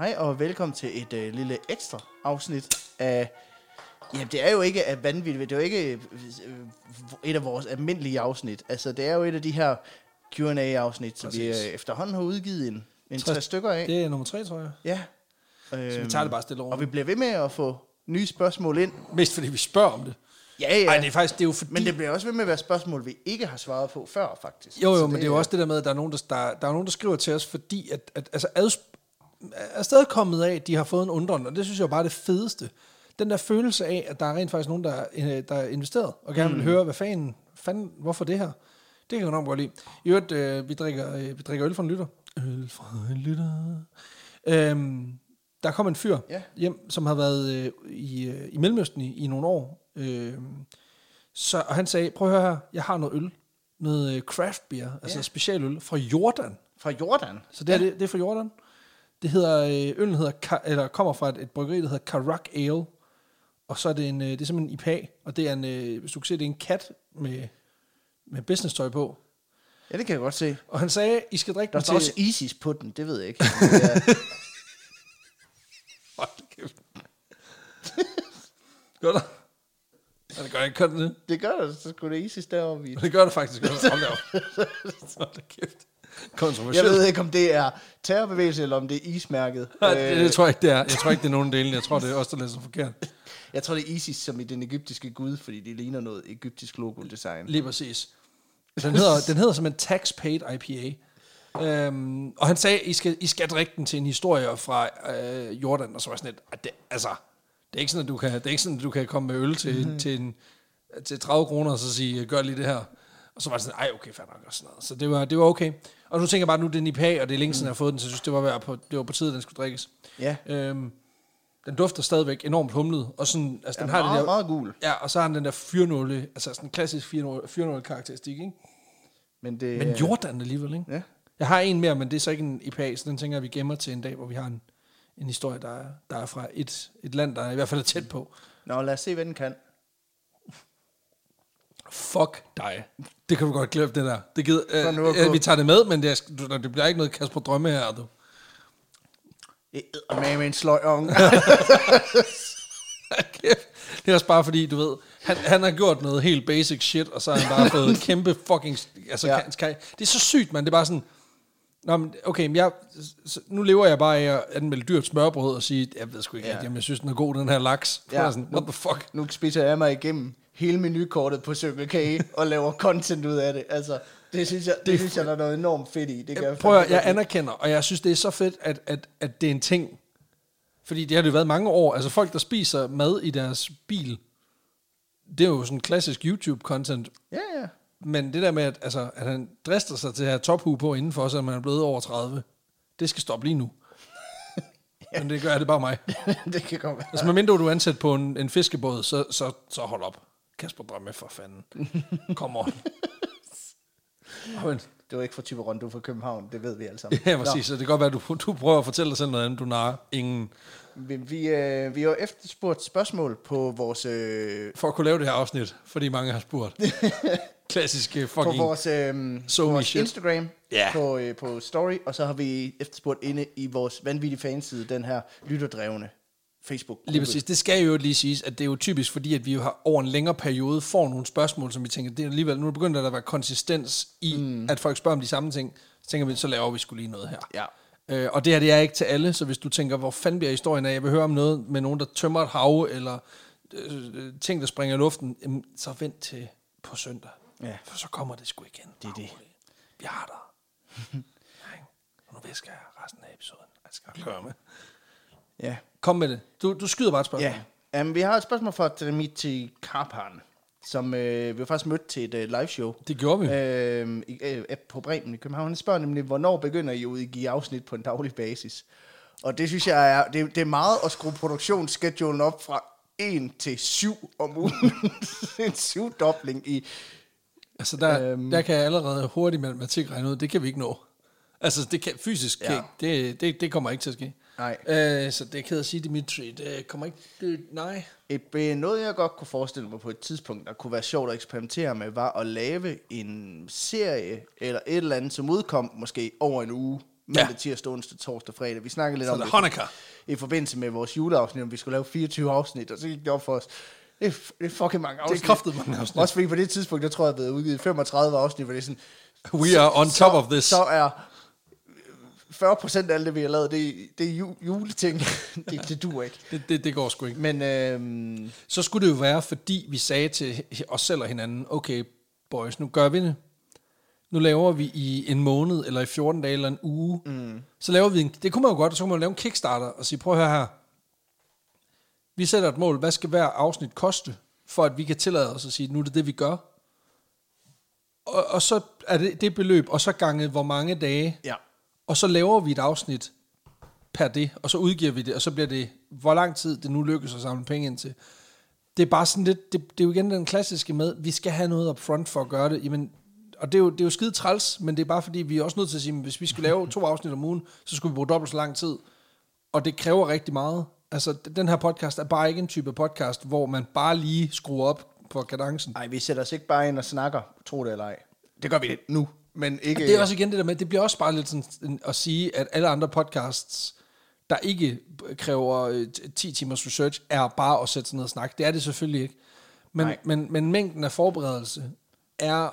Hej og velkommen til et lille ekstra afsnit af... Jamen, det er jo ikke af vanvittigt. Det er jo ikke et af vores almindelige afsnit. Altså, det er jo et af de her Q&A-afsnit, som vi efterhånden har udgivet en 3 stykker af. Det er nummer 3, tror jeg. Ja. Så vi tager det bare stille over. Og vi bliver ved med at få nye spørgsmål ind. Mest fordi vi spørger om det. Ja. Ej, det er faktisk, det er jo fordi... Men det bliver også ved med at være spørgsmål, vi ikke har svaret på før, faktisk. Jo, men det er jo også det der med, at der er nogen, der skriver til os, fordi at altså er stadig kommet af, at de har fået en undren, og det synes jeg jo bare er det fedeste. Den der følelse af, at der er rent faktisk nogen, der er investeret, og gerne vil høre, hvad fanden, hvorfor det her? Det kan jeg enormt godt lide. I øvrigt, vi drikker øl fra en lytter. Øl fra en lytter. Der kom en fyr hjem, som har været i Mellemøsten i nogle år. Og han sagde, prøv at høre her, jeg har noget øl. Noget craft beer, altså specialøl fra Jordan. Fra Jordan? Så det er fra Jordan. Det hedder, øllen kommer fra et bryggeri, der hedder Karak Ale. Og så er det det er simpelthen en IPA, og det er hvis du kan se, det er en kat med business-tøj på. Ja, det kan jeg godt se. Og han sagde, I skal drikke den til... Der står også Isis på den, det ved jeg ikke. Hold kæft. Gør der? Ja, det gør ikke kun det. Det gør der, så skulle det Isis deroppe i. Det gør det faktisk også. Hold kæft. Jeg ved ikke, om det er terrorbevægelse, eller om det er ismærket. Nej, det tror jeg ikke, det er. Jeg tror ikke, det er nogen delen. Jeg tror, det er også, der læser forkert. Jeg tror, det er Isis, som i den egyptiske gud, fordi de ligner noget egyptisk logo-design. Lige præcis. Den hedder som en tax-paid IPA. Og han sagde, I skal drikke den til en historie fra Jordan, og så var sådan et, det er ikke sådan, at du kan komme med øl til 30 kroner, og så sige, gør lige det her. Og så var det sådan, okay, fair nok, og sådan noget. Så det var okay. Og nu tænker jeg bare, nu det er en IPA, og det er længe siden, jeg har fået den, så jeg synes, det var på tide, at den skulle drikkes. Ja. Den dufter stadigvæk enormt humlet, og sådan, altså den har meget, det der, meget gul. Ja, og så har den der fyrnåle, altså sådan en klassisk fyrnåle karakteristik, ikke? Men Jordan alligevel, ikke? Ja. Jeg har en mere, men det er så ikke en IPA, så den tænker jeg, vi gemmer til en dag, hvor vi har en historie, der er fra et land, der i hvert fald er tæt på. Nå, lad os se, hvad den kan. Fuck dig. Det kan du godt glemme, det der. Det gider, vi tager det med, men det bliver ikke noget Kasper Drømme her, du. Med en sløjong. Det er også bare fordi, du ved, han har gjort noget helt basic shit, og så har han bare fået kæmpe fucking... Altså, det er så sygt, man. Det er bare sådan... Nå, men okay, men nu lever jeg bare af at anmelde dyrt smørbrød og sige, jeg ved sgu ikke, jamen, jeg synes, den er god, den her laks. Ja. Sådan, what the fuck? Nu spiser jeg mig igennem hele menukortet på Circle K og laver content ud af det. Altså, det synes jeg, der er noget enormt fedt i. Jeg anerkender, og jeg synes, det er så fedt, at det er en ting. Fordi det har det været mange år. Altså folk, der spiser mad i deres bil, det er jo sådan klassisk YouTube-content. Ja. Men det der med, at han drister sig til at have tophue på indenfor, så man er blevet over 30, det skal stoppe lige nu. Ja. Men det gør det bare mig. Det kan godt være. Altså medmindre du er ansat på en fiskebåd, så hold op. Kasper Drømme, for fanden. Kom on. Det var ikke fra Thyborøn, du er fra København. Det ved vi alle sammen. Ja, præcis. Så det kan godt være, at du prøver at fortælle dig selv noget andet. Du narer ingen. Vi har efterspurgt spørgsmål på vores... For at kunne lave det her afsnit, fordi mange har spurgt. Klassiske fucking... På vores Instagram, på story, og så har vi efterspurgt inde i vores vanvittige fanside, den her lytterdrevne Facebook-gruppe. Lige præcis. Det skal jo lige siges, at det er jo typisk, fordi at vi jo har over en længere periode får nogle spørgsmål, som vi tænker, det er alligevel, nu er det begyndt at være konsistens i, at folk spørger om de samme ting, så tænker vi, så laver vi skulle lige noget her. Ja. Og det her, det er ikke til alle, så hvis du tænker, hvor fanden bliver historien af, jeg vil høre om noget med nogen, der tømmer et hav, eller ting, der springer i luften, så vent til på søndag. Ja. For så kommer det sgu igen. Det er det. Vi har der. Nu visker jeg resten af episoden. Jeg skal køre med. Ja. Kom med det. Du skyder bare et spørgsmål. Ja. Vi har et spørgsmål fra Dimitri Karpan, som vi har faktisk mødt til et live show. Det gjorde vi. På Bremen i København. Han spørger nemlig, hvornår begynder I at udgive afsnit på en daglig basis? Og det synes jeg det er meget at skrue produktionsschedulen op fra 1 til 7 om ugen. En 7-dobling i... Altså der kan jeg allerede hurtigt matematik regne ud, det kan vi ikke nå. Altså det kan fysisk det kommer ikke til at ske. Nej. Så det er ked at sige, Dimitri, det kommer ikke, nej. Noget jeg godt kunne forestille mig på et tidspunkt, der kunne være sjovt at eksperimentere med, var at lave en serie eller et eller andet, som udkom måske over en uge. Mandag, tirsdag, onsdag, torsdag, fredag. Vi snakkede lidt så om det Hanukkah. i forbindelse med vores juleafsnit, om vi skulle lave 24 afsnit, og så gik det op for os. Det er fucking mange afsnit. Det er kraftigt mange afsnit. Også fordi på det tidspunkt, der tror jeg, at jeg havde udgivet 35 afsnit, hvor det er sådan... We are on top of this. Så er 40% af alt det, vi har lavet, det er juleting. det duer ikke. Det går sgu ikke. Men så skulle det jo være, fordi vi sagde til os selv og hinanden, okay, boys, nu gør vi det. Nu laver vi i en måned, eller i 14 dage, eller en uge. Så laver vi det kunne man jo godt, så kunne man lave en Kickstarter, og sige, prøv at høre her. Vi sætter et mål, hvad skal hver afsnit koste, for at vi kan tillade os at sige, nu er det, vi gør. Og så er det beløb, og så gange hvor mange dage. Ja. Og så laver vi et afsnit per det, og så udgiver vi det, og så bliver det, hvor lang tid det nu lykkes at samle penge ind til. Det er bare sådan lidt, det er jo igen den klassiske med, vi skal have noget up front for at gøre det. Jamen, og det er jo skide træls, men det er bare fordi, vi er også nødt til at sige, at hvis vi skal lave 2 afsnit om ugen, så skulle vi bruge dobbelt så lang tid. Og det kræver rigtig meget. Altså, den her podcast er bare ikke en type podcast, hvor man bare lige skruer op på kadencen. Nej, vi sætter os ikke bare ind og snakker, tro det eller ej. Det gør vi nu, men ikke... Det er også igen det der med, det bliver også bare lidt sådan at sige, at alle andre podcasts, der ikke kræver 10 timers research, er bare at sætte sig ned og snakke. Det er det selvfølgelig ikke. Men mængden af forberedelse er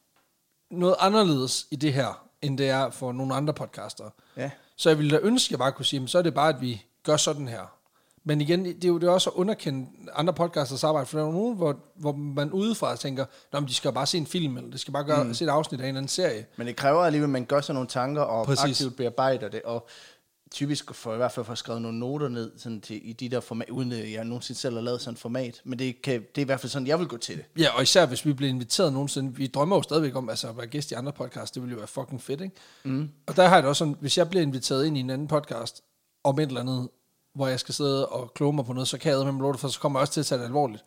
noget anderledes i det her, end det er for nogle andre podcaster. Ja. Så jeg ville da ønske, at jeg bare kunne sige, så er det bare, at vi gør sådan her. Men igen, det er også at underkende andre podcasters arbejde, for der er nogen, hvor man udefra tænker, de skal bare se en film, eller de skal bare se et afsnit af en eller anden serie. Men det kræver alligevel, at man gør sig nogle tanker, og aktivt bearbejder det, og typisk for i hvert fald få skrevet nogle noter ned sådan i de der format, uden at jeg nogensinde selv har lavet sådan et format. Men det er i hvert fald sådan, jeg vil gå til det. Ja, og især hvis vi bliver inviteret nogensinde. Vi drømmer jo stadigvæk om at være gæst i andre podcasts. Det ville jo være fucking fedt, ikke? Og der har jeg det også sådan, hvis jeg bliver inviteret ind i en anden podcast om et eller andet, hvor jeg skal sidde og kloge mig på noget, så kan jeg med mig for, så kommer jeg også til at tage det alvorligt.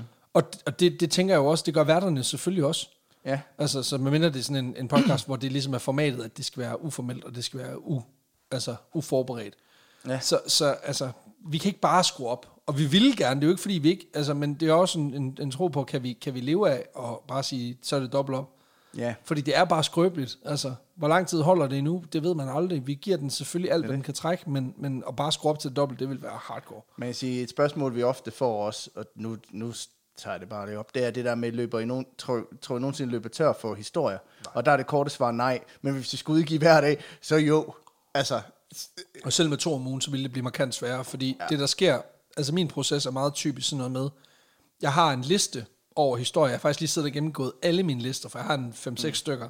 Og det tænker jeg jo også, det gør værterne selvfølgelig også. Ja. Altså, så medmindre det er sådan en podcast, hvor det ligesom er formatet, at det skal være uformelt, og det skal være uforberedt. Ja. Så altså, vi kan ikke bare skrue op. Og vi vil gerne, det er jo ikke fordi vi ikke, altså, men det er også en tro på, kan vi leve af, og bare sige, så er det dobbelt op. Ja. Fordi det er bare skrøbeligt. Altså, hvor lang tid holder det endnu? Det ved man aldrig. Vi giver den selvfølgelig alt, hvad den kan trække, men at bare skrue op til dobbelt, det vil være hardcore. Man kan sige, et spørgsmål, vi ofte får os, og nu tager jeg det bare det op, det er det der med, løber I tror I nogensinde løber tør for historier? Nej. Og der er det korte svar nej. Men hvis vi skulle udgive hver dag, så jo. Altså. Og selv med 2 om ugen, så ville det blive markant sværere, fordi det der sker, altså min proces er meget typisk sådan noget med, jeg har en liste over historier. Jeg har faktisk lige siddet og gennemgået alle mine lister, for jeg har en 5-6 stykker.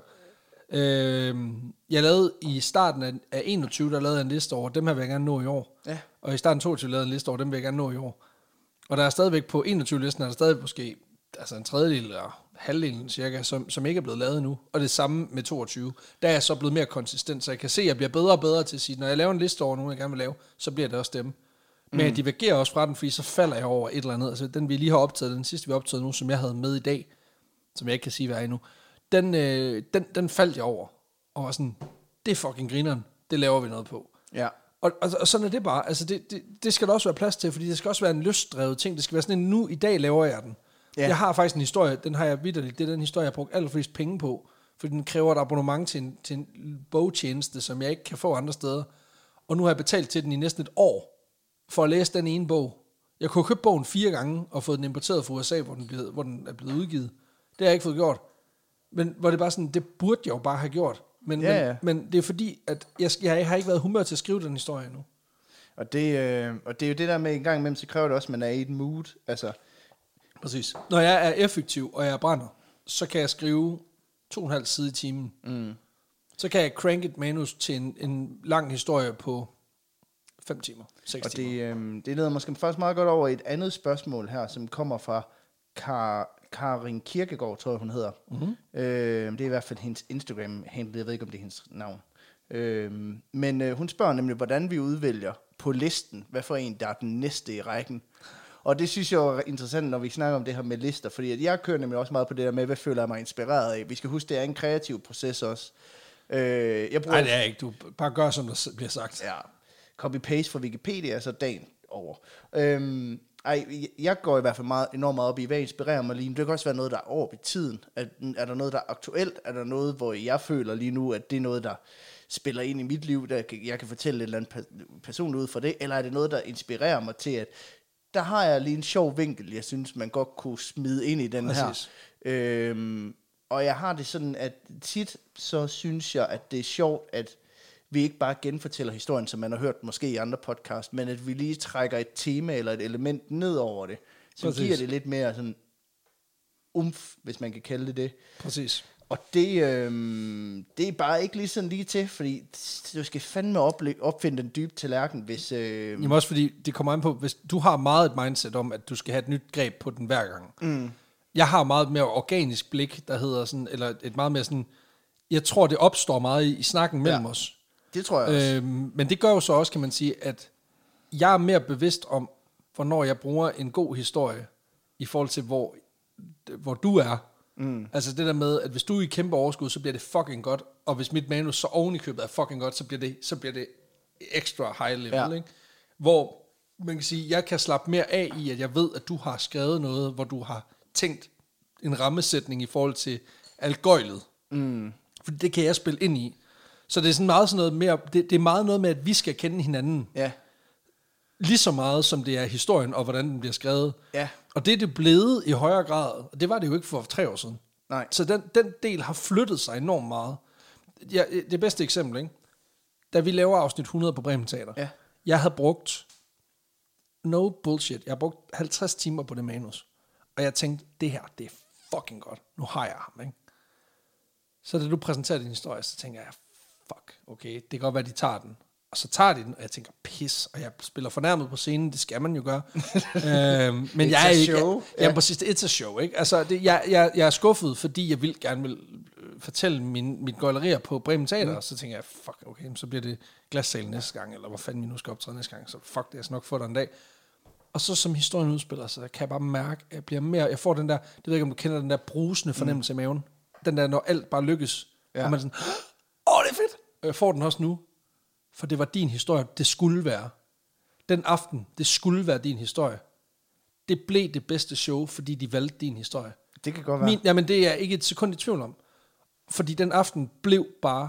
Jeg lavede i starten af 21, der lavede jeg en liste over, dem her vil jeg gerne nå i år. Ja. Og i starten af 22 lavede jeg en liste over, dem vil jeg gerne nå i år. Og der er stadigvæk på 21-listen, er der stadig måske altså en tredjedel eller halvdelen cirka, som ikke er blevet lavet endnu. Og det samme med 22. Der er jeg så blevet mere konsistent, så jeg kan se, at jeg bliver bedre og bedre til at sige, når jeg laver en liste over nogen, jeg gerne vil lave, så bliver det også dem. Men jeg divergerer også fra den, fordi så falder jeg over et eller andet. Altså den vi lige har optaget, den sidste vi har optaget nu, som jeg havde med i dag, som jeg ikke kan sige, hvad er endnu, den faldt jeg over. Og var sådan, det er fucking grineren, det laver vi noget på. Ja. Og sådan er det bare. Altså det skal der også være plads til, fordi det skal også være en lystdrevet ting. Det skal være sådan en, nu i dag laver jeg den. Ja. Jeg har faktisk en historie, den har jeg vitterligt, det er den historie, jeg har brugt allerflest penge på, fordi den kræver et abonnement til en bogtjeneste, som jeg ikke kan få andre steder. Og nu har jeg betalt til den i næsten et år, for at læse den ene bog. Jeg kunne købe bogen 4 gange, og få den importeret fra USA, hvor den er blevet udgivet. Det har jeg ikke fået gjort. Men hvor det bare sådan, det burde jeg jo bare have gjort. Men det er fordi, at jeg har ikke været humør til at skrive den historie endnu. Og det er jo det der med en gang imellem, så kræver det også, at man er i et mood. Altså. Præcis. Når jeg er effektiv, og jeg brænder, så kan jeg skrive 2,5 sider i timen. Så kan jeg crank et manus til en lang historie på 5 timer, 6 timer. Og det leder måske faktisk meget godt over et andet spørgsmål her, som kommer fra Karin Kirkegaard, tror jeg, hun hedder. Det er i hvert fald hendes Instagram-handle. Jeg ved ikke, om det er hendes navn. Men hun spørger nemlig, hvordan vi udvælger på listen, hvad for en, der er den næste i rækken. Og det synes jeg er interessant, når vi snakker om det her med lister, fordi at jeg kører nemlig også meget på det der med, hvad føler jeg mig inspireret af. Vi skal huske, det er en kreativ proces også. Nej, det er ikke. Du bare gør, som der bliver sagt. Ja. Copy-paste fra Wikipedia, så dagen over. Jeg går i hvert fald enormt meget op i, hvad inspirerer mig lige nu. Det kan også være noget, der er over i tiden. Er der noget, der er aktuelt? Er der noget, hvor jeg føler lige nu, at det er noget, der spiller ind i mit liv, der jeg kan fortælle et eller andet person ud fra det, eller er det noget, der inspirerer mig til, at der har jeg lige en sjov vinkel, jeg synes, man godt kunne smide ind i den Præcis. her. Og jeg har det sådan, at tit så synes jeg, at det er sjovt, at vi ikke bare genfortæller historien, som man har hørt måske i andre podcast, men at vi lige trækker et tema eller et element ned over det, som giver det lidt mere sådan hvis man kan kalde det det. Præcis. Og det er bare ikke lige sådan lige til, fordi du skal fandme opfinde den dybe tallerken, hvis... Jamen også fordi, det kommer an på, hvis du har meget et mindset om, at du skal have et nyt greb på den hver gang. Jeg har meget mere organisk blik, der hedder sådan, eller et meget mere sådan, jeg tror, det opstår meget i snakken mellem os. Det tror jeg også. Men det gør jo så også, kan man sige, at jeg er mere bevidst om, hvornår jeg bruger en god historie, i forhold til, hvor du er. Altså det der med, at hvis du er i kæmpe overskud, så bliver det fucking godt, og hvis mit manus så oven i købet er fucking godt, så bliver det extra high level, ikke? Hvor man kan sige, jeg kan slappe mere af i, at jeg ved, at du har skrevet noget, hvor du har tænkt en rammesætning i forhold til alt gøjlet. For det kan jeg spille ind i. Så det er sådan meget sådan noget mere, det er meget noget med, at vi skal kende hinanden. Ja. Lige så meget, som det er historien, og hvordan den bliver skrevet. Ja. Og det er det blevet i højere grad, og det var det jo ikke for 3 år siden. Nej. Så den del har flyttet sig enormt meget. Ja, det bedste eksempel, ikke? Da vi laver afsnit 100 på Bremen Teater, jeg havde brugt, no bullshit, jeg har brugt 50 timer på det manus. Og jeg tænkte, det her, det er fucking godt. Nu har jeg ham, ikke? Så da du præsenterer din historie, så tænker jeg, fuck, okay, det kan godt være, de tager den. Og så tager de den, og jeg tænker, pis, og jeg spiller fornærmet på scenen, det skal man jo gøre. Men jeg er ikke... Show. Ja, præcis, it's a show, ikke? Altså, jeg er skuffet, fordi jeg gerne vil fortælle mit gøjlerier på Bremen Teater, og så tænker jeg, fuck, okay, så bliver det glassalen næste gang, eller hvor fanden vi nu skal optræde næste gang, så fuck det, jeg skal nok få dig en dag. Og så som historien udspiller sig, kan jeg bare mærke, at jeg bliver mere, jeg får den der, det ved jeg ikke, om du kender den der brusende fornemmelse i maven, den der, når alt bare lykkes, og man er sådan, det er fedt, og jeg får den også nu, for det var din historie, det skulle være. Den aften, det skulle være din historie. Det blev det bedste show, fordi de valgte din historie. Det kan godt være. Jamen, det er jeg ikke et sekund i tvivl om. Fordi den aften blev bare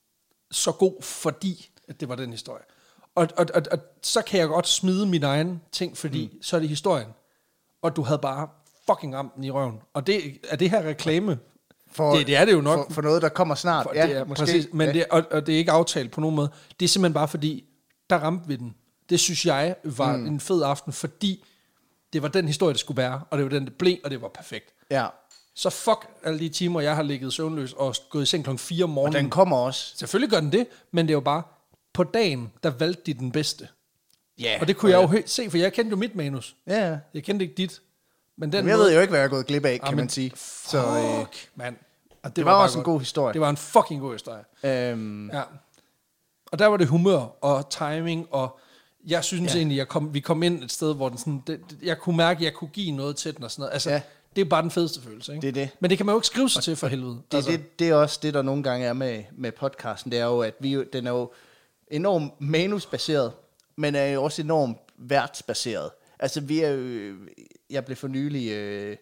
så god, fordi at det var den historie. Og så kan jeg godt smide min egen ting, fordi så er det historien. Og du havde bare fucking ramt den i røven. Og er det her reklame? Det er det jo nok. For noget, der kommer snart. Ja, det er, måske. Præcis, men det, og det er ikke aftalt på nogen måde. Det er simpelthen bare fordi, der ramte vi den. Det synes jeg var en fed aften, fordi det var den historie, det skulle være, og det var den, det blev, og det var perfekt. Ja. Så fuck alle de timer, jeg har ligget søvnløs og gået i seng kl. 4 om morgenen. Og den kommer også. Selvfølgelig gør den det, men det er jo bare, på dagen, der valgte de den bedste. Ja. Og det kunne jeg jo se, for jeg kendte jo mit manus. Ja. Jeg kendte ikke dit. Men jeg ved jo ikke, hvad jeg er gået glip af, kan man sige. Fuck, mand. Og det var også en god historie. Det var en fucking god historie. Ja. Og der var det humør og timing, og jeg synes egentlig, vi kom ind et sted, hvor den sådan, jeg kunne mærke, at jeg kunne give noget til den og sådan noget. Altså, det er bare den fedeste følelse, ikke? Det er det. Men det kan man jo ikke skrive sig til for helvede. Det er også det, der nogle gange er med podcasten. Det er jo, at den er jo enormt manusbaseret, men er jo også enormt værtsbaseret. Altså, jeg blev for nylig...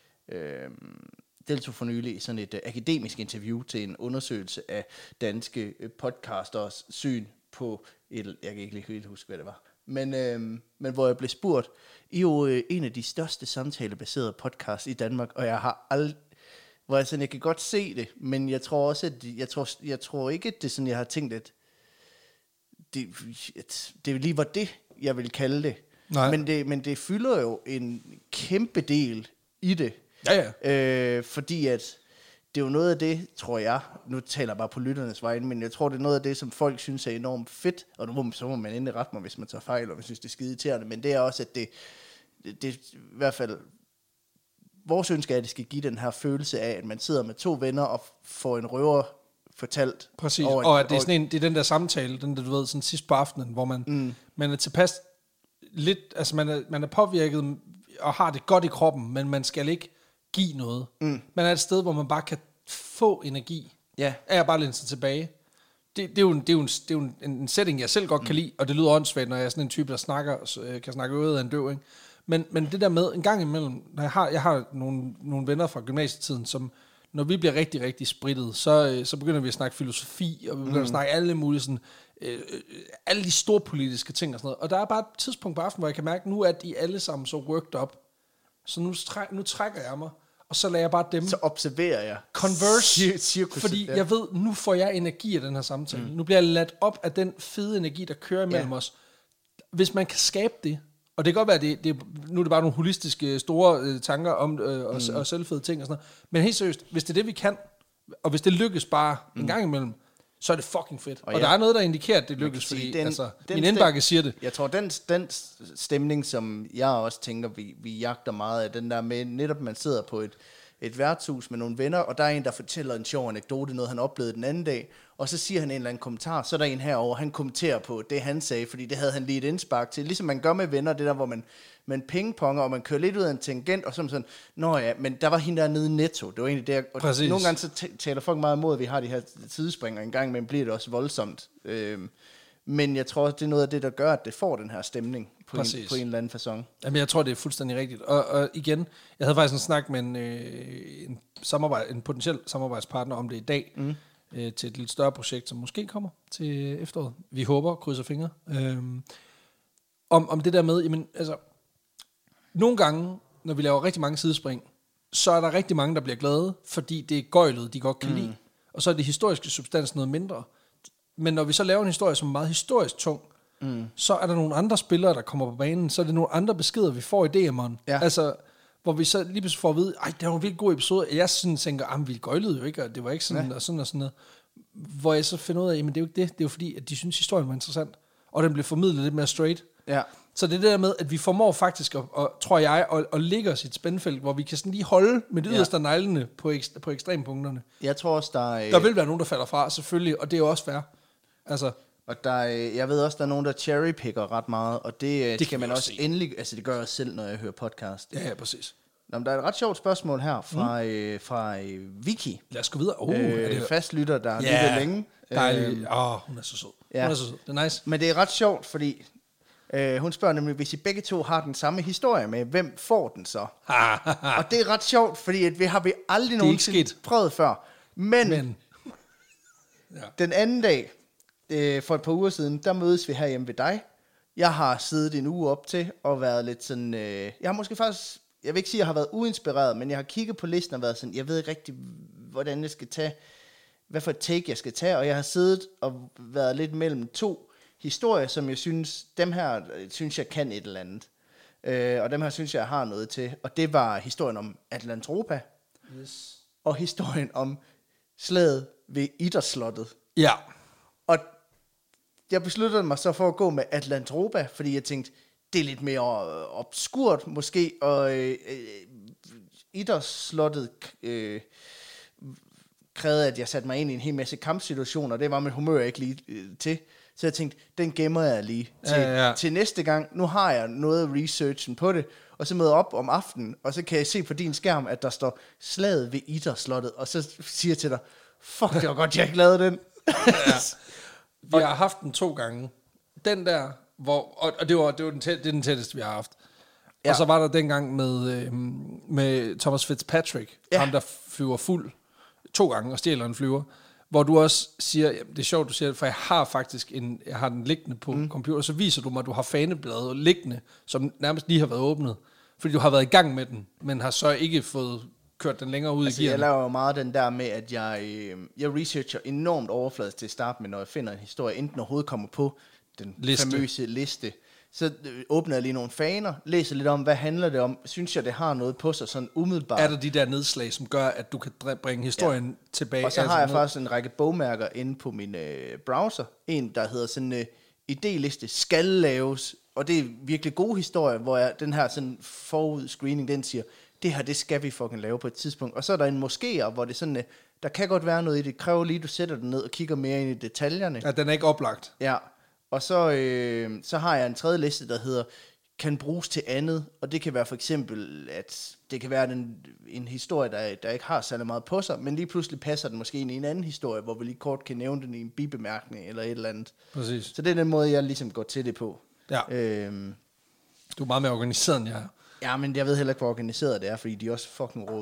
deltog for nylig i sådan et akademisk interview til en undersøgelse af danske podcasters syn på jeg kan ikke lige helt huske, hvad det var, men hvor jeg blev spurgt, I er jo en af de største samtalebaserede podcasts i Danmark, og jeg har aldrig, hvor jeg kan godt se det, men jeg tror også, at jeg tror ikke, at det er sådan, jeg har tænkt, at det lige var det, jeg vil kalde det. Men det fylder jo en kæmpe del i det. Ja. Fordi at det er jo noget af det, tror jeg, nu taler jeg bare på lytternes vegne, men jeg tror, det er noget af det, som folk synes er enormt fedt, og så må man endelig rette mig, hvis man tager fejl, og hvis synes, det er skide irriterende, men det er også, at det i hvert fald, vores ønske er, at det skal give den her følelse af, at man sidder med 2 venner og får en røver fortalt. Præcis, og at det er sådan det er den der samtale, den der, du ved, sådan sidst på aftenen, hvor man er tilpas lidt, altså man er påvirket og har det godt i kroppen, men man skal ikke give noget. Man er et sted, hvor man bare kan få energi. Ja. Er jeg bare lænet sig tilbage. Det er jo en setting, jeg selv godt kan lide, og det lyder åndssvagt, når jeg er sådan en type, der kan snakke øret af en døv, ikke? Men det der med, en gang imellem, når jeg har nogle venner fra gymnasietiden, som når vi bliver rigtig, rigtig spritet, så begynder vi at snakke filosofi, og vi begynder at snakke alle mulige sådan, alle de store politiske ting og sådan noget. Og der er bare et tidspunkt på aftenen, hvor jeg kan mærke, nu at de alle sammen så worked up. Så nu trækker jeg mig, og så lader jeg bare dem. Så observerer jeg. Converse, fordi jeg ved, nu får jeg energi af den her samtale. Nu bliver jeg ladt op af den fede energi, der kører mellem os. Hvis man kan skabe det, og det kan godt være, det nu er det bare nogle holistiske store tanker om og selvfede ting og sådan noget. Men helt seriøst, hvis det er det, vi kan, og hvis det lykkes bare en gang imellem, så er det fucking fedt. Og der er noget, der indikerer, at det lykkes, fordi min indbakke siger det. Jeg tror, den stemning, som jeg også tænker, vi jagter meget af, den der med, netop man sidder på et værtshus med nogle venner, og der er en, der fortæller en sjov anekdote, noget han oplevede den anden dag, og så siger han en eller anden kommentar, så er der en herover, han kommenterer på det, han sagde, fordi det havde han lige et indspark til, ligesom man gør med venner, det der, hvor man pingponger, og man kører lidt ud af en tangent, og sådan, nå ja, men der var hende der nede i Netto, det var egentlig det, og nogle gange så taler folk meget imod, at vi har de her sidespringer, en gang imellem bliver det også voldsomt, men jeg tror, det er noget af det, der gør, at det får den her stemning på en eller anden facon. Jamen, jeg tror, det er fuldstændig rigtigt. Og igen, jeg havde faktisk en snak med en potentiel samarbejdspartner om det i dag, til et lidt større projekt, som måske kommer til efteråret. Vi håber, krydser fingre. Om det der med, jamen, altså, nogle gange, når vi laver rigtig mange sidespring, så er der rigtig mange, der bliver glade, fordi det er gøjlet, de godt kan lide. Og så er det historiske substans noget mindre. Men når vi så laver en historie, som er meget historisk tung, så er der nogle andre spillere, der kommer på banen, så er det nogle andre beskeder, vi får i DM'eren. Ja. Altså, hvor vi så lige pludselig får at vide, det var en virkelig god episode. Jeg sådan tænker, vi gøjlede jo ikke, og det var ikke sådan, og sådan noget. Hvor jeg så finder ud af, jamen det er jo ikke det. Det er jo fordi, at de synes, historien var interessant. Og den blev formidlet lidt mere straight. Ja. Så det er det der med, at vi formår faktisk, tror jeg, at lægge os i et spændfelt, hvor vi kan sådan lige holde med det yderste neglene på ekstrempunkterne. Jeg tror også, der vil være nogen, der falder fra, selvfølgelig, og det er jo også fair. Altså, og jeg ved også, der er nogen, der cherrypicker ret meget, og det kan man også endelig, altså det gør jeg selv, når jeg hører podcast. Ja, præcis. Nå, der er et ret sjovt spørgsmål her fra Vicky. Lad os gå videre. Fastlytter, der lytter længe. Dejligt. Hun er så sød. Ja. Hun er så sød. Det er nice. Men det er ret sjovt, fordi hun spørger nemlig, hvis I begge to har den samme historie med, hvem får den så? Og det er ret sjovt, fordi at vi aldrig nogensinde prøvet før. Men den anden dag, for et par uger siden, der mødes vi herhjemme ved dig. Jeg har siddet en uge op til og været lidt sådan, jeg har måske faktisk, jeg vil ikke sige, at jeg har været uinspireret, men jeg har kigget på listen og været sådan, jeg ved ikke rigtig, hvordan jeg skal tage, hvad for et take jeg skal tage, og jeg har siddet og været lidt mellem to historier, som jeg synes, dem her, synes jeg kan et eller andet. Og dem her synes jeg har noget til, og det var historien om Atlantropa, og historien om slaget ved Idderslottet. Ja. Og jeg besluttede mig så for at gå med Atlantropa, fordi jeg tænkte, det er lidt mere obskurt måske, og Idderslottet krævede, at jeg satte mig ind i en hel masse kampsituationer, og det var mit humør ikke lige til. Så jeg tænkte, den gemmer jeg lige til næste gang. Nu har jeg noget af researchen på det, og så møder jeg op om aftenen, og så kan jeg se på din skærm, at der står slaget ved Idderslottet, og så siger jeg til dig, fuck, det var godt, jeg ikke lavede den. Vi har haft den 2 gange. Den der, og det er den tætteste, vi har haft. Ja. Og så var der dengang med Thomas Fitzpatrick, ham der flyver fuld 2 gange og stjæler en flyver, hvor du også siger, det er sjovt, du siger det, for jeg har den liggende på computer, så viser du mig, at du har fanebladet liggende, som nærmest lige har været åbnet, fordi du har været i gang med den, men har så ikke fået kørt den længere ud i gearen. Jeg laver jo meget den der med, at jeg researcher enormt overfladisk til at starte med, når jeg finder en historie, enten overhovedet kommer på den famøse liste. Så åbner jeg lige nogle faner, læser lidt om, hvad handler det om, synes jeg, det har noget på sig, sådan umiddelbart. Er der de der nedslag, som gør, at du kan bringe historien tilbage? Og så har jeg faktisk en række bogmærker inde på min browser. En, der hedder sådan idéliste skal laves, og det er virkelig gode historier, hvor den her sådan forud-screening, den siger, det her, det skal vi fucking lave på et tidspunkt. Og så er der en moskéer, hvor det sådan, der kan godt være noget i det, kræver lige, du sætter den ned og kigger mere ind i detaljerne. Ja, den er ikke oplagt. Ja, og så har jeg en tredje liste, der hedder, kan bruges til andet, og det kan være for eksempel, at det kan være en historie, der ikke har særlig meget på sig, men lige pludselig passer den måske ind i en anden historie, hvor vi lige kort kan nævne den i en bibemærkning eller et eller andet. Præcis. Så det er den måde, jeg ligesom går til det på. Ja. Du er meget mere organiseret, end jeg er. Ja, men jeg ved heller ikke, hvor organiseret det er, fordi de er også fucking rådige.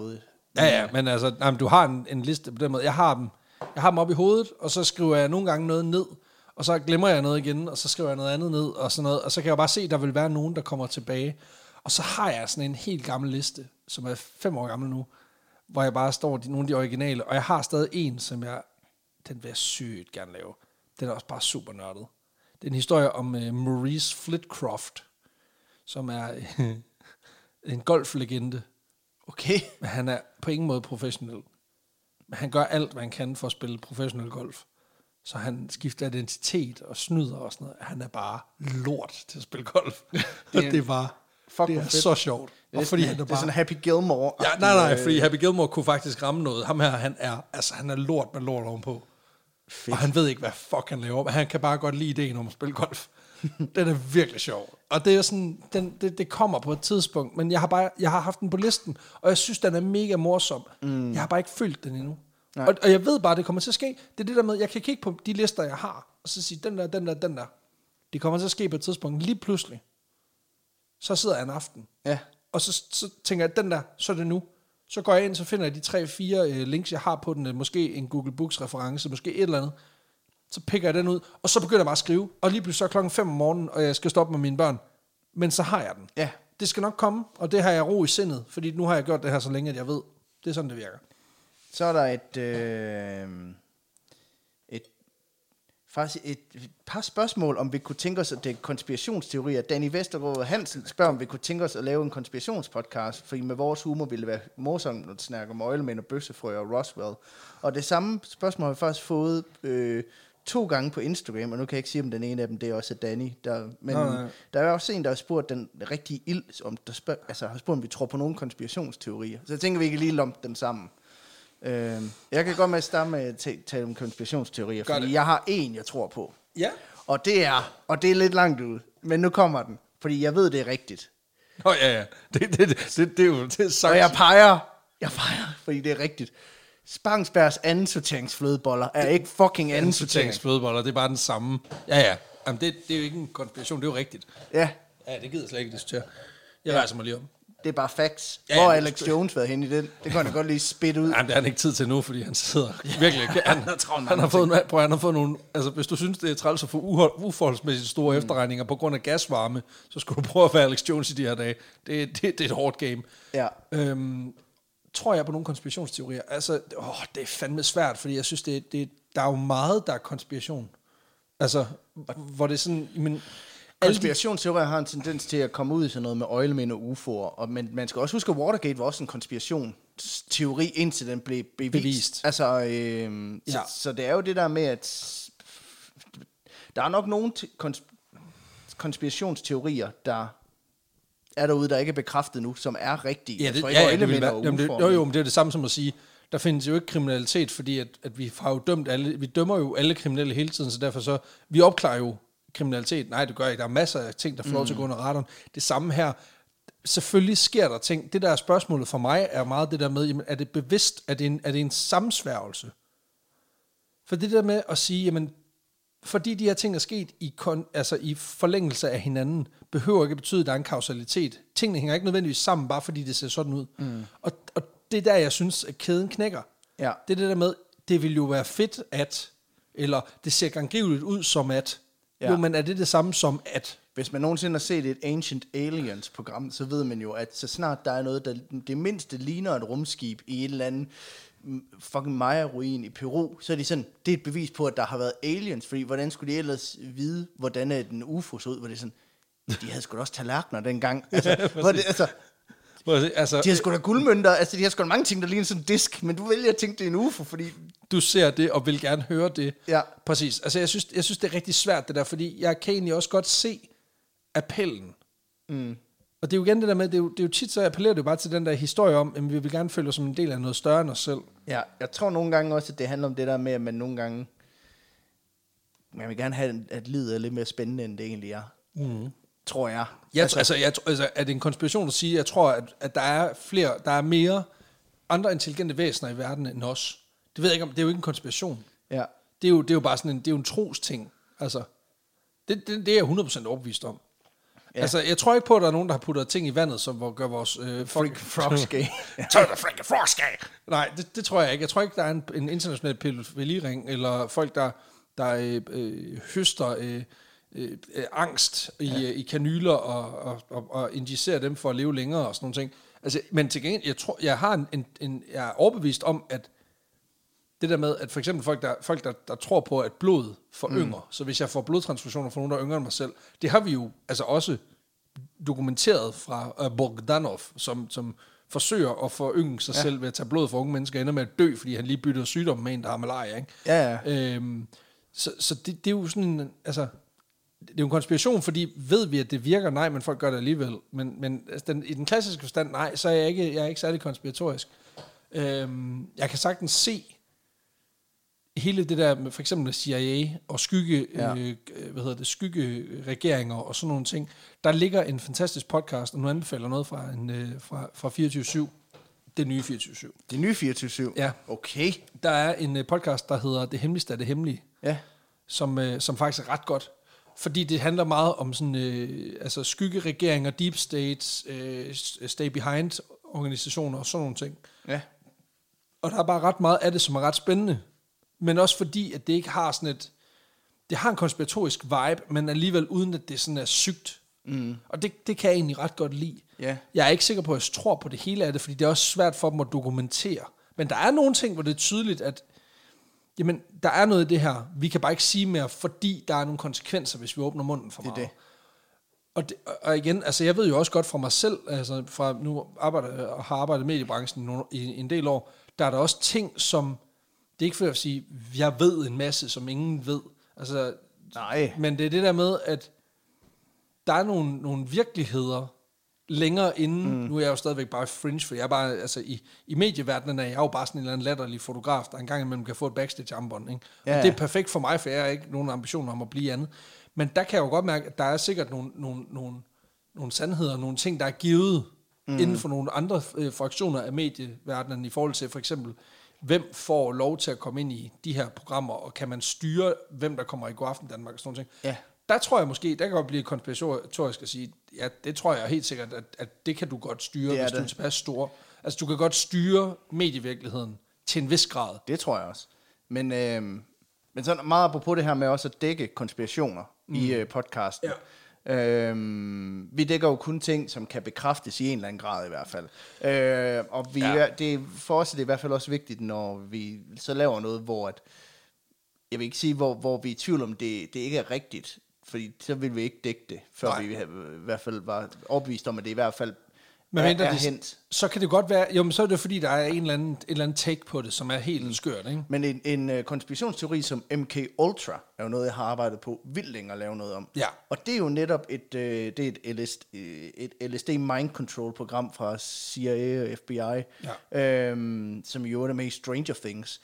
Ja, men altså, nej, men du har en liste på den måde. Jeg har dem op i hovedet, og så skriver jeg nogle gange noget ned, og så glemmer jeg noget igen, og så skriver jeg noget andet ned, og sådan noget, og så kan jeg bare se, at der vil være nogen, der kommer tilbage. Og så har jeg sådan en helt gammel liste, som er 5 år gammel nu, hvor jeg bare står nogle af de originale, og jeg har stadig en, den vil jeg sygt gerne lave. Den er også bare super nørdet. Det er en historie om Maurice Flitcroft, som er en golflegende. Okay. Men han er på ingen måde professionel. Men han gør alt, hvad han kan for at spille professionel golf. Så han skifter identitet og snyder og sådan noget. Han er bare lort til at spille golf. Det er bare... Det er så sjovt. Og fordi han det er sådan Happy Gilmore. Ja, nej, fordi Happy Gilmore kunne faktisk ramme noget. Ham her, han er lort med lort ovenpå. Fedt. Og han ved ikke, hvad fuck han laver, men han kan bare godt lide ideen om at spille golf. Den er virkelig sjov. Og det er sådan, det kommer på et tidspunkt, men jeg har haft den på listen, og jeg synes, den er mega morsom. Jeg har bare ikke følt den endnu. Og jeg ved bare, det kommer til at ske. Det er det der med, jeg kan kigge på de lister, jeg har, og så sige, den der. Det kommer til at ske på et tidspunkt, lige pludselig. Så sidder jeg en aften. Ja. Og så tænker jeg, den der, så er det nu. Så går jeg ind, så finder jeg de 3-4 links, jeg har på den. Måske en Google Books reference, måske et eller andet. Så pikker jeg den ud, og så begynder jeg bare at skrive. Og lige pludselig så er 5:00 om morgenen, og jeg skal stoppe med mine børn. Men så har jeg den. Ja. Det skal nok komme, og det har jeg ro i sindet. Fordi nu har jeg gjort det her så længe, at jeg ved, det er sådan, det virker. Så er der et par spørgsmål, om vi kunne tænke os, at det er konspirationsteorier. Danny Vestergaard Hansen spørger, om vi kunne tænke os at lave en konspirationspodcast, fordi med vores humor ville det være morsomt at snakke om øjlemænd og bøssefrøer og Roswell. Og det samme spørgsmål har vi faktisk fået 2 gange på Instagram, og nu kan jeg ikke sige, om den ene af dem, det er også Danny. Der er også en, der har spurgt den rigtige ild, har spurgt, om vi tror på nogle konspirationsteorier. Så jeg tænker, vi kan lige lumpe dem sammen. Jeg kan godt med at starte med at tale om konspirationsteorier, fordi jeg har en, jeg tror på. Ja. Og det er lidt langt ud, men nu kommer den, fordi jeg ved, det er rigtigt. Ja. Det er jo sagt. Og jeg peger, fordi det er rigtigt. Spangsbergs andensorteringsflødeboller er ikke fucking andensorteringsflødeboller, det er bare den samme. Ja. Jamen, det er jo ikke en konspiration, det er jo rigtigt. Ja. Ja, det gider jeg slet ikke diskutere. Jeg rejser mig lige om. Det er bare facts. Hvor har Alex Jones været henne i den? Det kan han godt lige spidte ud. Jamen, det har han ikke tid til nu, fordi han sidder virkelig... Han har fået nogle... Altså, hvis du synes, det er træls at få uforholdsmæssigt store efterregninger på grund af gasvarme, så skulle du prøve at være Alex Jones i de her dage. Det er et hårdt game. Ja. Tror jeg på nogle konspirationsteorier? Altså, det er fandme svært, fordi jeg synes, der er jo meget, der er konspiration. Altså, hvor det er sådan... Men, konspirationsteorier har en tendens til at komme ud i sådan noget med øjlemænd og UFO'er, men man skal også huske, at Watergate var også en konspirationsteori, indtil den blev bevist. Altså, så det er jo det der med, at der er nok nogle konspirationsteorier, der er derude, der ikke er bekræftet nu, som er rigtige. Ja, det vil være. Men det er det samme som at sige, der findes jo ikke kriminalitet, fordi at vi har jo dømt alle, vi dømmer jo alle kriminelle hele tiden, så derfor så, vi opklarer jo kriminalitet. Nej, det gør ikke. Der er masser af ting, der får lov til at gå under radaren. Det samme her. Selvfølgelig sker der ting. Det der spørgsmålet for mig er meget det der med, jamen, er det bevidst? Er det en sammensværgelse? For det der med at sige, jamen, fordi de her ting er sket i forlængelse af hinanden, behøver ikke at betyde, at der er en kausalitet. Tingene hænger ikke nødvendigvis sammen, bare fordi det ser sådan ud. Og det er der, jeg synes, at kæden knækker. Ja. Det er det der med, det vil jo være fedt at, eller det ser gangivligt ud som at, jo, men er det samme som at... Hvis man nogensinde har set et Ancient Aliens-program, så ved man jo, at så snart der er noget, der det mindste ligner et rumskib i en eller anden fucking Maya-ruin i Peru, så er de sådan, det er et bevis på, at der har været aliens, fordi hvordan skulle de ellers vide, hvordan en UFO så ud, hvor det er sådan, de havde sgu da også tallerkener dengang. De har sgu da guldmønter, altså de har sgu da mange ting, der ligner sådan en disk, men du vælger at tænke, det er en UFO, fordi... Du ser det, og vil gerne høre det. Ja. Præcis. Altså jeg synes, det er rigtig svært det der, fordi jeg kan egentlig også godt se appellen. Og det er jo igen det der med, det er jo tit, så appellerer det jo bare til den der historie om, at vi vil gerne føle os som en del af noget større end os selv. Ja, jeg tror nogle gange også, at det handler om det der med, at man nogle gange, man vil gerne have, at livet er lidt mere spændende, end det egentlig er. Tror jeg. Er det en konspiration at sige, jeg tror, at der er mere andre intelligente væsener i verden end os. Det ved jeg ikke om, det er jo ikke en konspiration. Ja. Det er jo bare sådan det er jo en tros ting. Altså, det er jeg 100% overbevist om. Ja. Altså, jeg tror ikke på, at der er nogen, der har puttet ting i vandet, som gør vores folk... Frogs gay. Tør der freaking frogs gay! Nej, det tror jeg ikke. Jeg tror ikke, der er en international pædofiliring, eller folk, der høster angst i kanyler og injicerer dem for at leve længere og sådan nogle ting. Altså, men til gengæld, jeg er overbevist om, at det der med, at for eksempel folk, der tror på, at blod forynger, så hvis jeg får blodtransfusioner fra nogen, der er yngre end mig selv, det har vi jo altså også dokumenteret fra Bogdanov, som forsøger at forynge sig selv ved at tage blod fra unge mennesker, ender med at dø, fordi han lige byttede sygdom med en, der har malaria, ikke? Ja. Så det er jo sådan en, altså, det er jo en konspiration, fordi ved vi, at det virker? Nej, men folk gør det alligevel. Men altså, i den klassiske forstand, nej, så er jeg ikke særlig konspiratorisk. Jeg kan sagtens se hele det der med for eksempel CIA og skyggeregeringer og sådan nogle ting. Der ligger en fantastisk podcast, og nu anbefaler noget fra 24/7. Det nye 24/7. Det nye 24/7? Ja. Okay. Der er en podcast, der hedder Det Hemmeligste af det Hemmelige. Ja. Som faktisk er ret godt. Fordi det handler meget om sådan, altså skyggeregeringer, deep states, stay behind organisationer og sådan nogle ting. Ja. Og der er bare ret meget af det, som er ret spændende. Men også fordi, at det ikke har sådan det har en konspiratorisk vibe, men alligevel uden at det sådan er sygt. Mm. Og det kan jeg egentlig ret godt lide. Yeah. Jeg er ikke sikker på, at jeg tror på det hele af det, fordi det er også svært for dem at dokumentere. Men der er nogle ting, hvor det er tydeligt, at jamen, der er noget i det her. Vi kan bare ikke sige mere, fordi der er nogle konsekvenser, hvis vi åbner munden for meget. Det. Og igen, altså jeg ved jo også godt fra mig selv, altså fra nu har arbejdet i mediebranchen i en del år, der er der også ting, som, det er ikke for at sige, jeg ved en masse, som ingen ved. Altså, nej. Men det er det der med, at der er nogle virkeligheder længere inden. Nu er jeg jo stadigvæk bare fringe, for jeg er bare, altså i medieverdenen er jeg jo bare sådan en eller anden latterlig fotograf, der engang imellem kan få et backstage-armbånd, ikke? Ja. Og det er perfekt for mig, for jeg har ikke nogen ambitioner om at blive andet. Men der kan jeg jo godt mærke, at der er sikkert nogle sandheder, nogle ting, der er givet inden for nogle andre fraktioner af medieverdenen, i forhold til for eksempel, hvem får lov til at komme ind i de her programmer, og kan man styre, hvem der kommer i Godaften Danmark og sådan noget. Ja. Der tror jeg måske, der kan godt blive konspiratorisk at sige, ja, det tror jeg helt sikkert, at det kan du godt styre, hvis du er tilpas stor. Altså, du kan godt styre medievirkeligheden til en vis grad. Det tror jeg også. Men sådan meget apropos det her med også at dække konspirationer i podcasten. Ja. Vi dækker jo kun ting, som kan bekræftes i en eller anden grad i hvert fald. Og for os er det i hvert fald også vigtigt, når vi så laver noget, hvor at, jeg vil ikke sige, hvor vi er i tvivl om, det ikke er rigtigt, fordi så vil vi ikke dække det, før vi i hvert fald var overbevist om, at det i hvert fald er hent. Så kan det godt være, jo, men så er det fordi, der er et eller andet take på det, som er helt skørt, ikke? Men en konspirationsteori som MK Ultra er jo noget, jeg har arbejdet på vildt længe at lave noget om. Ja. Og det er jo netop et LSD mind control program fra CIA og FBI, som jo er med i Stranger Things.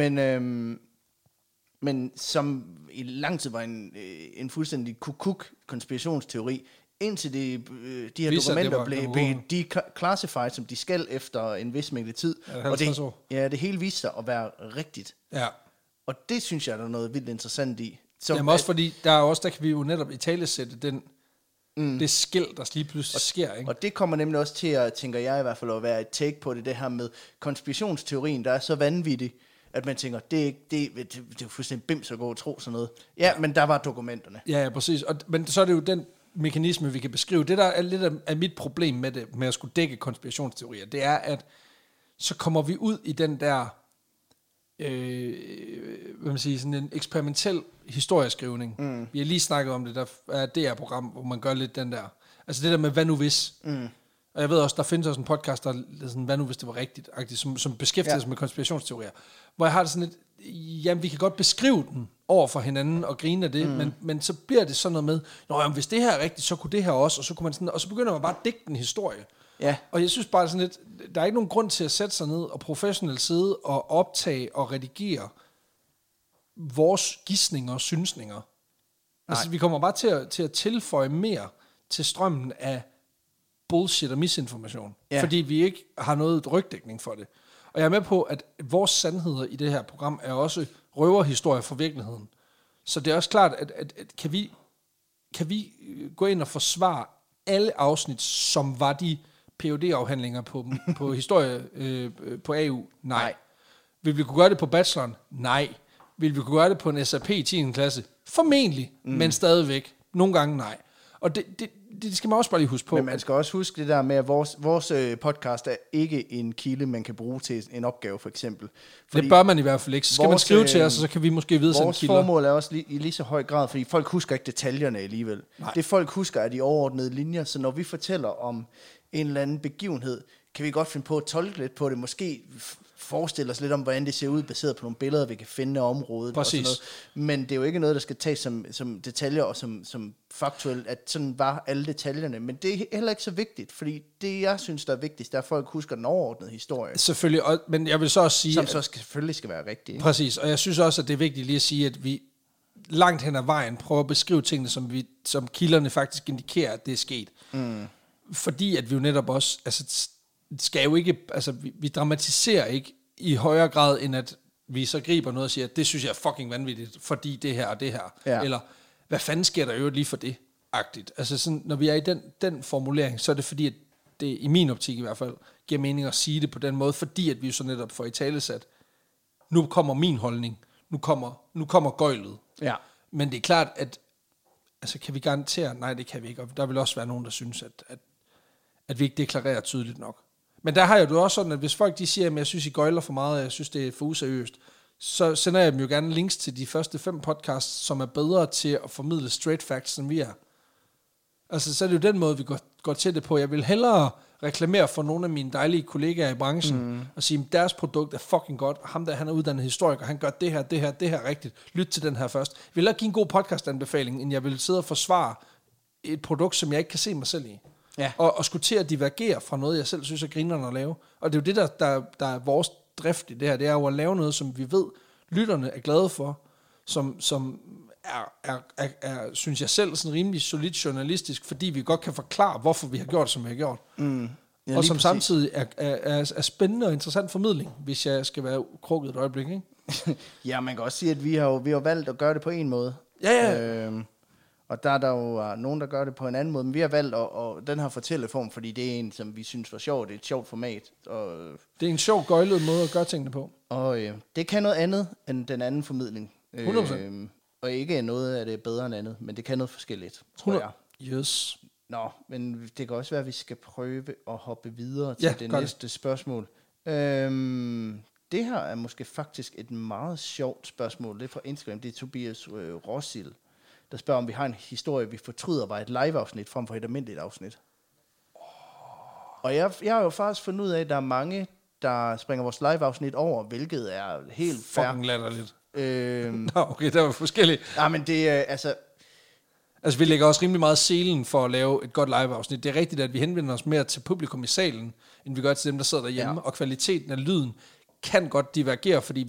Men som i lang tid var en fuldstændig konspirationsteori, indtil de her dokumenter blev declassified, som de skal efter en vis mængde tid. Og det hele viste sig at være rigtigt. Ja. Og det synes jeg, der er noget vildt interessant i. Jamen også fordi, der kan vi jo netop i talesætte det skil, der lige pludselig sker. Ikke? Og det kommer nemlig også til at, tænker jeg i hvert fald, at være et take på det her med konspirationsteorien, der er så vanvittig, at man tænker, det er fuldstændig bims at gå og tro sådan noget. Ja, men der var dokumenterne. Ja, præcis. Men så er det jo den mekanisme, vi kan beskrive. Det, der er lidt af mit problem med at skulle dække konspirationsteorier, det er, at så kommer vi ud i den der, sådan en eksperimentel historieskrivning. Vi har lige snakket om det, der er det her program, hvor man gør lidt den der, altså det der med, hvad nu hvis? Og jeg ved også, der findes også en podcast, der er sådan, hvad nu hvis det var rigtigt, som beskæftiger sig med konspirationsteorier, hvor jeg har det sådan lidt, jamen vi kan godt beskrive den over for hinanden og grine af det, men så bliver det sådan noget med, jamen, hvis det her er rigtigt, så kunne det her også, og så kunne man sådan, og så begynder man bare at digte en historie. Ja. Og jeg synes bare sådan lidt, der er ikke nogen grund til at sætte sig ned og professionelt sidde og optage og redigere vores gidsninger og synsninger. Altså vi kommer bare til at tilføje mere til strømmen af bullshit og misinformation, fordi vi ikke har noget rygdækning for det. Og jeg er med på, at vores sandheder i det her program er også røverhistorier fra virkeligheden. Så det er også klart, at kan vi kan vi gå ind og forsvare alle afsnit, som var de PhD-afhandlinger på historie på AU? Nej. Vil vi kunne gøre det på bacheloren? Nej. Vil vi kunne gøre det på en SAP i 10. klasse? Formentlig, men stadigvæk. Nogle gange nej. Og det skal man også bare lige huske på. Men man skal også huske det der med, at vores podcast er ikke en kilde, man kan bruge til en opgave, for eksempel. Fordi det bør man i hvert fald ikke. Så skal man skrive til os, og så kan vi måske videresende vores kilder. Vores formål er også i lige så høj grad, fordi folk husker ikke detaljerne alligevel. Nej. Det folk husker er de overordnede linjer, så når vi fortæller om en eller anden begivenhed, kan vi godt finde på at tolke lidt på det, måske forestille os lidt om, hvordan det ser ud, baseret på nogle billeder, vi kan finde af området. Præcis. Og sådan noget. Men det er jo ikke noget, der skal tages som detaljer og som faktuelt, at sådan var alle detaljerne. Men det er heller ikke så vigtigt, fordi det, jeg synes, der er vigtigst, er, at folk husker den overordnede historie. Selvfølgelig, men jeg vil så også sige... Som så selvfølgelig skal være rigtigt. Ikke? Præcis, og jeg synes også, at det er vigtigt lige at sige, at vi langt hen ad vejen prøver at beskrive tingene, som kilderne faktisk indikerer, at det er sket. Fordi at vi jo netop også... Altså, skal jo ikke, altså vi dramatiserer ikke i højere grad, end at vi så griber noget og siger, at det synes jeg er fucking vanvittigt, fordi det her og det her. Ja. Eller, hvad fanden sker der jo lige for det? Agtigt. Altså sådan, når vi er i den formulering, så er det fordi, at det i min optik i hvert fald, giver mening at sige det på den måde, fordi at vi jo så netop får i talesat, nu kommer min holdning, nu kommer gøjlet. Ja. Men det er klart, at altså kan vi garantere, nej det kan vi ikke, og der vil også være nogen, der synes, at vi ikke deklarerer tydeligt nok. Men der har jeg jo også sådan, at hvis folk de siger, at jeg synes, I gøjler for meget, og jeg synes, det er for useriøst, så sender jeg dem jo gerne links til de første 5 podcasts, som er bedre til at formidle straight facts, end vi er. Altså, så er det jo den måde, vi går til det på. Jeg vil hellere reklamere for nogle af mine dejlige kollegaer i branchen, og sige, at deres produkt er fucking godt, og ham der, han er uddannet historiker, han gør det her rigtigt. Lyt til den her først. Jeg vil hellere give en god podcastanbefaling, end jeg vil sidde og forsvare et produkt, som jeg ikke kan se mig selv i. Ja. Og skulle til at divergere fra noget, jeg selv synes er grinerne at lave. Og det er jo det, der er vores drift i det her. Det er jo at lave noget, som vi ved, lytterne er glade for, som er synes jeg selv, sådan rimelig solidt journalistisk, fordi vi godt kan forklare, hvorfor vi har gjort, som vi har gjort. Ja, og som præcis. Samtidig er spændende og interessant formidling, hvis jeg skal være krukket et øjeblik, ikke? Ja, man kan også sige, at vi har valgt at gøre det på en måde. Ja. Og der er der jo nogen, der gør det på en anden måde, men vi har valgt den her fortælleform, fordi det er en, som vi synes var sjovt. Det er et sjovt format. Og det er en sjov, gøjlet måde at gøre tingene på. Og det kan noget andet end den anden formidling. 100%. Og ikke noget af det bedre end andet, men det kan noget forskelligt, tror jeg. Yes. Nå, men det kan også være, at vi skal prøve at hoppe videre til det næste spørgsmål. Det her er måske faktisk et meget sjovt spørgsmål. Det er fra Instagram. Det er Tobias Rossil, der spørger, om vi har en historie, vi fortryder var et live-afsnit, frem for et almindeligt afsnit. Og jeg har jo faktisk fundet ud af, at der er mange, der springer vores live-afsnit over, hvilket er helt fair. Fucking latterligt. Nå, okay, der var forskelligt. Ja, men det er Altså, vi lægger også rimelig meget selen for at lave et godt live-afsnit. Det er rigtigt, at vi henvender os mere til publikum i salen, end vi gør til dem, der sidder derhjemme. Ja. Og kvaliteten af lyden kan godt divergere, fordi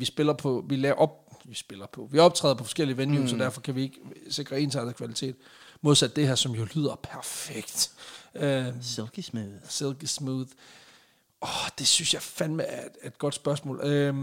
vi optræder på forskellige venues, så derfor kan vi ikke sikre ensartet kvalitet. Modsat det her, som jo lyder perfekt. Silky smooth. Det synes jeg fandme er et godt spørgsmål.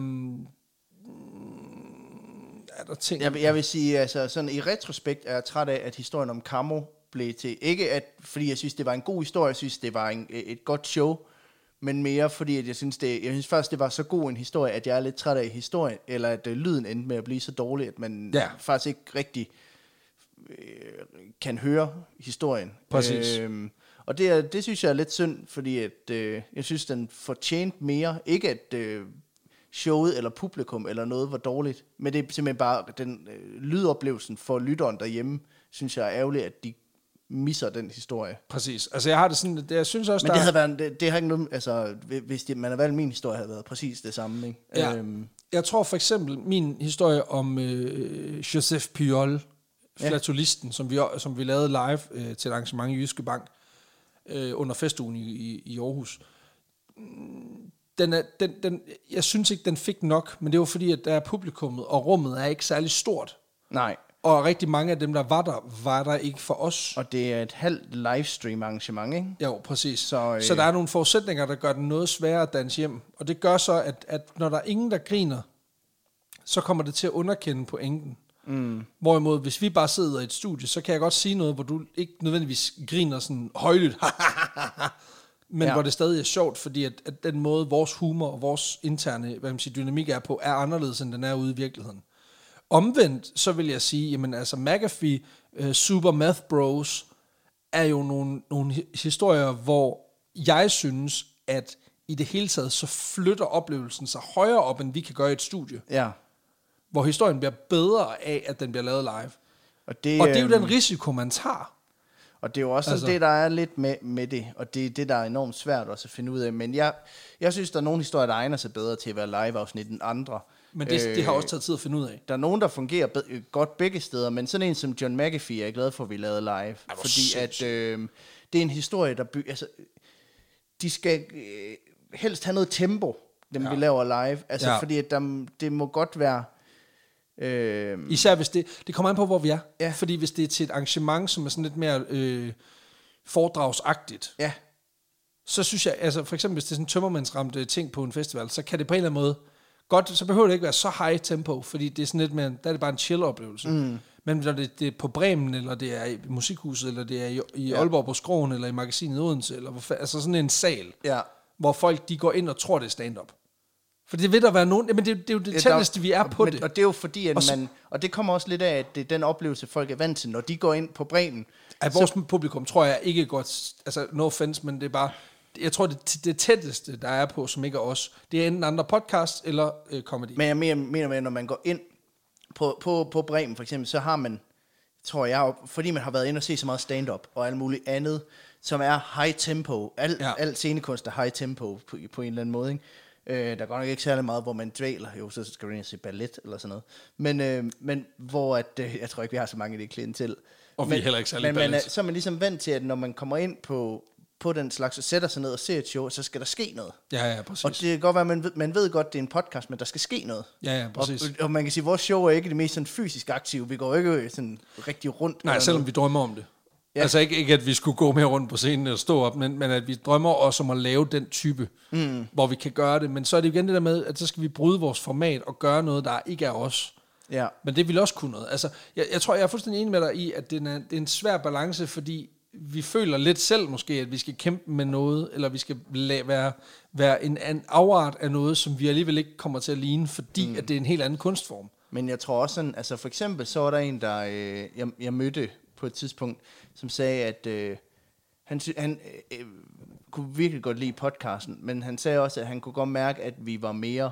Er der ting? Jeg vil sige, altså sådan i retrospekt er jeg træt af, at historien om Camo blev til, ikke fordi jeg synes, det var en god historie, jeg synes, det var et godt show, men mere fordi, at jeg synes faktisk, det var så god en historie, at jeg er lidt træt af historien, eller at lyden endte med at blive så dårlig, at man faktisk ikke rigtig kan høre historien. Præcis. Og det synes jeg er lidt synd, fordi at, jeg synes, den fortjente mere. Ikke at showet eller publikum eller noget var dårligt, men det er simpelthen bare den lydoplevelsen for lytteren derhjemme, synes jeg er ærgerligt, at de misser den historie. Præcis. Altså jeg har det sådan, jeg synes også, men det havde været, det har ikke noget, altså hvis man havde valgt min historie, havde været præcis det samme, ikke? Ja. Jeg tror for eksempel min historie om Joseph Pujol, flatulisten, som vi lavede live til et arrangement i Jyske Bank under festugen i Aarhus. Jeg synes ikke, den fik nok, men det var fordi, at der er publikummet, og rummet er ikke særlig stort. Nej. Og rigtig mange af dem, der var der ikke for os. Og det er et halvt livestream arrangement, ikke? Jo, præcis. Så der er nogle forudsætninger, der gør den noget sværere at danse hjem. Og det gør så, at når der er ingen, der griner, så kommer det til at underkende pointen. Hvorimod, hvis vi bare sidder i et studie, så kan jeg godt sige noget, hvor du ikke nødvendigvis griner sådan højlydt, men hvor det stadig er sjovt, fordi at den måde, vores humor og vores interne dynamik er på, er anderledes, end den er ude i virkeligheden. Omvendt, så vil jeg sige, jamen altså McAfee, Super Math Bros, er jo nogle historier, hvor jeg synes, at i det hele taget, så flytter oplevelsen sig højere op, end vi kan gøre i et studie. Ja. Hvor historien bliver bedre af, at den bliver lavet live. Og det er jo den risiko, man tager. Og det er jo også det, der er lidt med det, og det er det, der er enormt svært også at finde ud af. Men jeg synes, der er nogle historier, der egner sig bedre til at være live-afsnit end andre. Men det har også taget tid at finde ud af. Der er nogen, der fungerer godt begge steder, men sådan en som John McAfee er jeg glad for, at vi lavede live. Fordi at det er en historie, der altså, de skal helst have noget tempo, dem vi laver live. Altså fordi at det må godt være... Især hvis det kommer an på, hvor vi er. Ja. Fordi hvis det er til et arrangement, som er sådan lidt mere foredragsagtigt, så synes jeg, altså for eksempel hvis det er sådan en tømmermandsramte ting på en festival, så kan det på en eller anden måde godt, så behøver det ikke være så high tempo, fordi det er sådan lidt mere, der er det bare en chill oplevelse. Men når det er på Bremen, eller det er i Musikhuset, eller det er i Aalborg på Skroen, eller i Magasinet Odense, eller altså sådan en sal, hvor folk de går ind og tror, det er stand-up. For det vil der være nogen... Men det er jo det tætteste, vi er på det. Og det er jo fordi, at og det kommer også lidt af, at det er den oplevelse, folk er vant til, når de går ind på Bremen. At vores publikum, tror jeg ikke godt... Altså, no offense, men det er bare... Jeg tror, det tætteste, der er på, som ikke er os, det er enten andre podcasts eller comedy. Men jeg mener med, når man går ind på Bremen, for eksempel, så har man... Tror jeg, fordi man har været inde og se så meget stand-up og alt muligt andet, som er high tempo. Al scenekunst er high tempo på en eller anden måde, ikke? Der går nok ikke særlig meget, hvor man dvæler. Jo, så skal du ind og se ballet eller sådan noget. Men hvor at, jeg tror ikke, vi har så mange i det klientel. Og vi er heller ikke særlig ballet. Så er man ligesom vant til, at når man kommer ind på den slags, og sætter sig ned og ser et show, så skal der ske noget. Ja, præcis. Og det kan godt være, at man ved godt, det er en podcast, men der skal ske noget. Ja, præcis. Og man kan sige, at vores show er ikke det mest sådan fysisk aktive. Vi går ikke sådan rigtig rundt. Nej, selvom vi drømmer om det. Ja. Altså ikke, at vi skulle gå mere rundt på scenen og stå op, men at vi drømmer også om at lave den type, hvor vi kan gøre det. Men så er det igen det der med, at så skal vi bryde vores format og gøre noget, der ikke er os. Ja. Men det vil også kunne noget. Altså, jeg tror, jeg er fuldstændig enig med dig i, at det er en svær balance, fordi vi føler lidt selv måske, at vi skal kæmpe med noget, eller vi skal være en afart af noget, som vi alligevel ikke kommer til at ligne, fordi at det er en helt anden kunstform. Men jeg tror også sådan, altså for eksempel, så var der en, der jeg mødte på et tidspunkt, som sagde, at han kunne virkelig godt lide podcasten, men han sagde også, at han kunne godt mærke, at vi var mere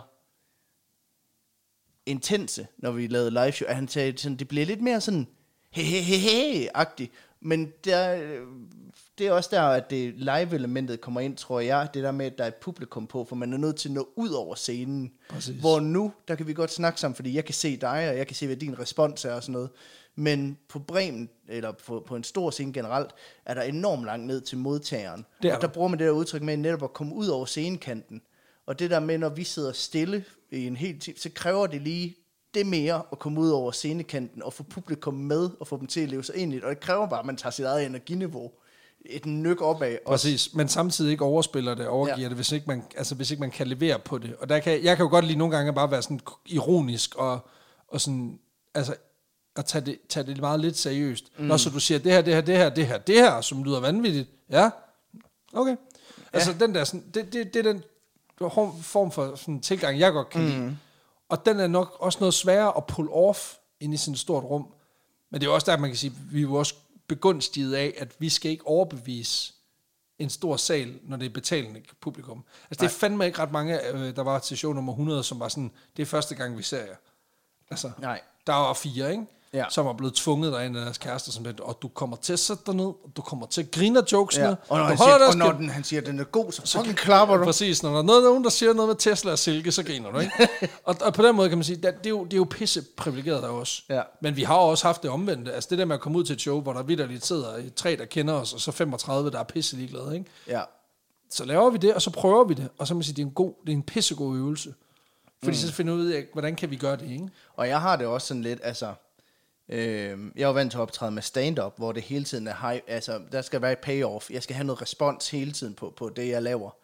intense, når vi lavede live show. At han sagde, sådan, det bliver lidt mere sådan he-he-he-he-agtigt, men det er også der, at det live-elementet kommer ind, tror jeg, det der med, at der er et publikum på, for man er nødt til at nå ud over scenen. Præcis. Hvor nu, der kan vi godt snakke sammen, fordi jeg kan se dig, og jeg kan se, hvad din respons er og sådan noget. Men på Bremen, eller på en stor scene generelt, er der enormt langt ned til modtageren. Og der bruger man det der udtryk med netop at komme ud over scenekanten. Og det der med, når vi sidder stille i en hel time, så kræver det lige det mere at komme ud over scenekanten og få publikum med og få dem til at leve sig ind i det. Og det kræver bare, at man tager sit eget energiniveau et nyk opad. Præcis, men samtidig ikke overspiller det, overgiver det, hvis ikke man kan levere på det. Og jeg kan jo godt lide nogle gange bare være sådan ironisk og sådan, altså at tage det meget lidt seriøst. Når så du siger, det her, som lyder vanvittigt. Ja, okay. Altså den der, sådan, det er den form for sådan tilgang, jeg godt kan lide. Og den er nok også noget sværere at pull off ind i sådan et stort rum. Men det er også der, man kan sige, vi er jo også begunstiget af, at vi skal ikke overbevise en stor sal, når det er betalende publikum. Altså det er fandme ikke ret mange, der var til show nummer 100, som var sådan, det er første gang, vi ser jer. Altså, der var 4, ikke? Ja. Som var blevet tvunget derind af deres kærester, som lidt, og du kommer til at sætte dig ned, og du kommer til at grine af jokesene. Ja. Og når han siger, at den er god, så klapper du. Præcis, når der er nogen, der siger noget med Tesla og Silke, så griner du, ikke? og på den måde kan man sige, det er jo pisse privilegeret af os. Ja. Men vi har også haft det omvendte. Altså det der med at komme ud til et show, hvor der vitterligt sidder 3, der kender os, og så 35, der er pisse ligeglade, ikke? Ja. Så laver vi det, og så prøver vi det, og så må man sige, det er en pissegod øvelse. Fordi så finder vi ud af, hvordan kan vi gøre det, ikke? Og jeg har det også sådan lidt, altså... jeg er vant til at optræde med stand-up, hvor det hele tiden er high, altså der skal være et payoff. Jeg skal have noget respons hele tiden på det, jeg laver.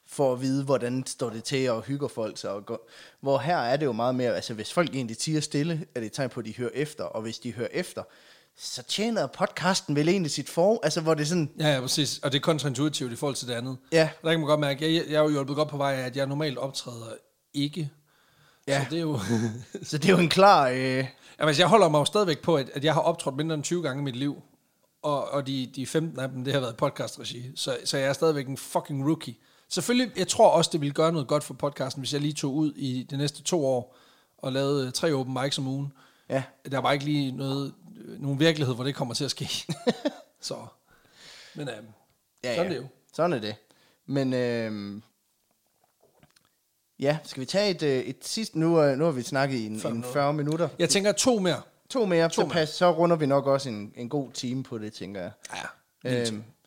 for at vide, hvordan står det til, og hygger folk sig. Hvor her er det jo meget mere, altså hvis folk egentlig tiger stille, er det et tegn på, at de hører efter, og hvis de hører efter, så tjener podcasten vel egentlig sit altså hvor det er sådan... Ja, præcis, og det er kontraintuitivt i forhold til det andet. Ja. Og der kan man godt mærke, jeg er jo hjulpet godt på vej af, at jeg normalt optræder ikke. Ja. Så det er jo... så det er jo en klar... Jamen, jeg holder mig jo stadigvæk på, at jeg har optrådt mindre end 20 gange i mit liv, og de 15 af dem, det har været podcast-regi, så jeg er stadigvæk en fucking rookie. Selvfølgelig, jeg tror også, det ville gøre noget godt for podcasten, hvis jeg lige tog ud i de næste 2 år, og lavede 3 open mics om ugen. Ja. Der var ikke lige nogen virkelighed, hvor det kommer til at ske. Så, men sådan er det jo. Sådan er det. Men ja, skal vi tage et sidste... Nu har vi snakket i en 40 minutter. Jeg tænker 2 mere. 2 mere, så runder vi nok også en god time på det, tænker jeg. Ja,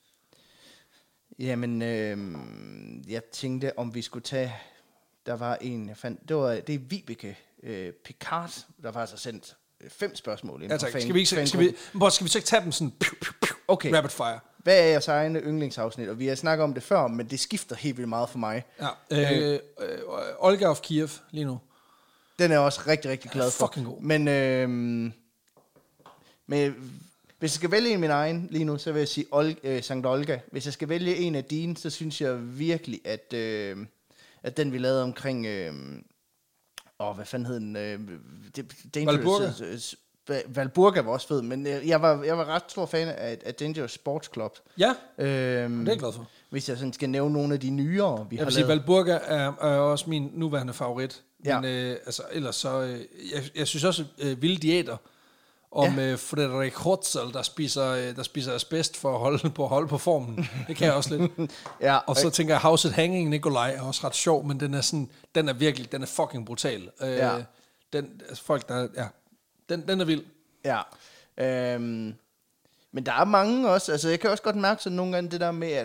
jamen, jeg tænkte, om vi skulle tage... Der var en, jeg fandt... Det er Vibeke Picard, der faktisk har sendt 5 spørgsmål. Ja, tak. Skal vi så ikke tage dem sådan... Okay. Rapid fire. Hvad er jeres egne yndlingsafsnit? Og vi har snakket om det før, men det skifter helt vildt meget for mig. Ja. Olga of Kiev lige nu. Den er jeg også rigtig, rigtig glad for. Fucking god. Men hvis jeg skal vælge en af min egen lige nu, så vil jeg sige Sankt Olga. Hvis jeg skal vælge en af dine, så synes jeg virkelig, at den vi lavede omkring... hvad fanden hed den? Valburga. Valburga var også fed, men jeg var ret stor fan af Dangerous Sports Club. Ja, det er jeg glad for. Hvis jeg sådan skal nævne nogle af de nyere, vi har lavet. Jeg vil sige, Valburga er også min nuværende favorit. Ja. Men ellers så... jeg synes også, Vilde Diæter om Frederik Hortzel, der spiser asbest for at holde på formen. Det kan jeg også lidt. Ja, og så tænker jeg, House of Hanging Nikolaj er også ret sjov, men den er fucking brutal. Folk der... Ja, den er vild. Ja. Men der er mange også, altså jeg kan også godt mærke sådan nogle gange det der med,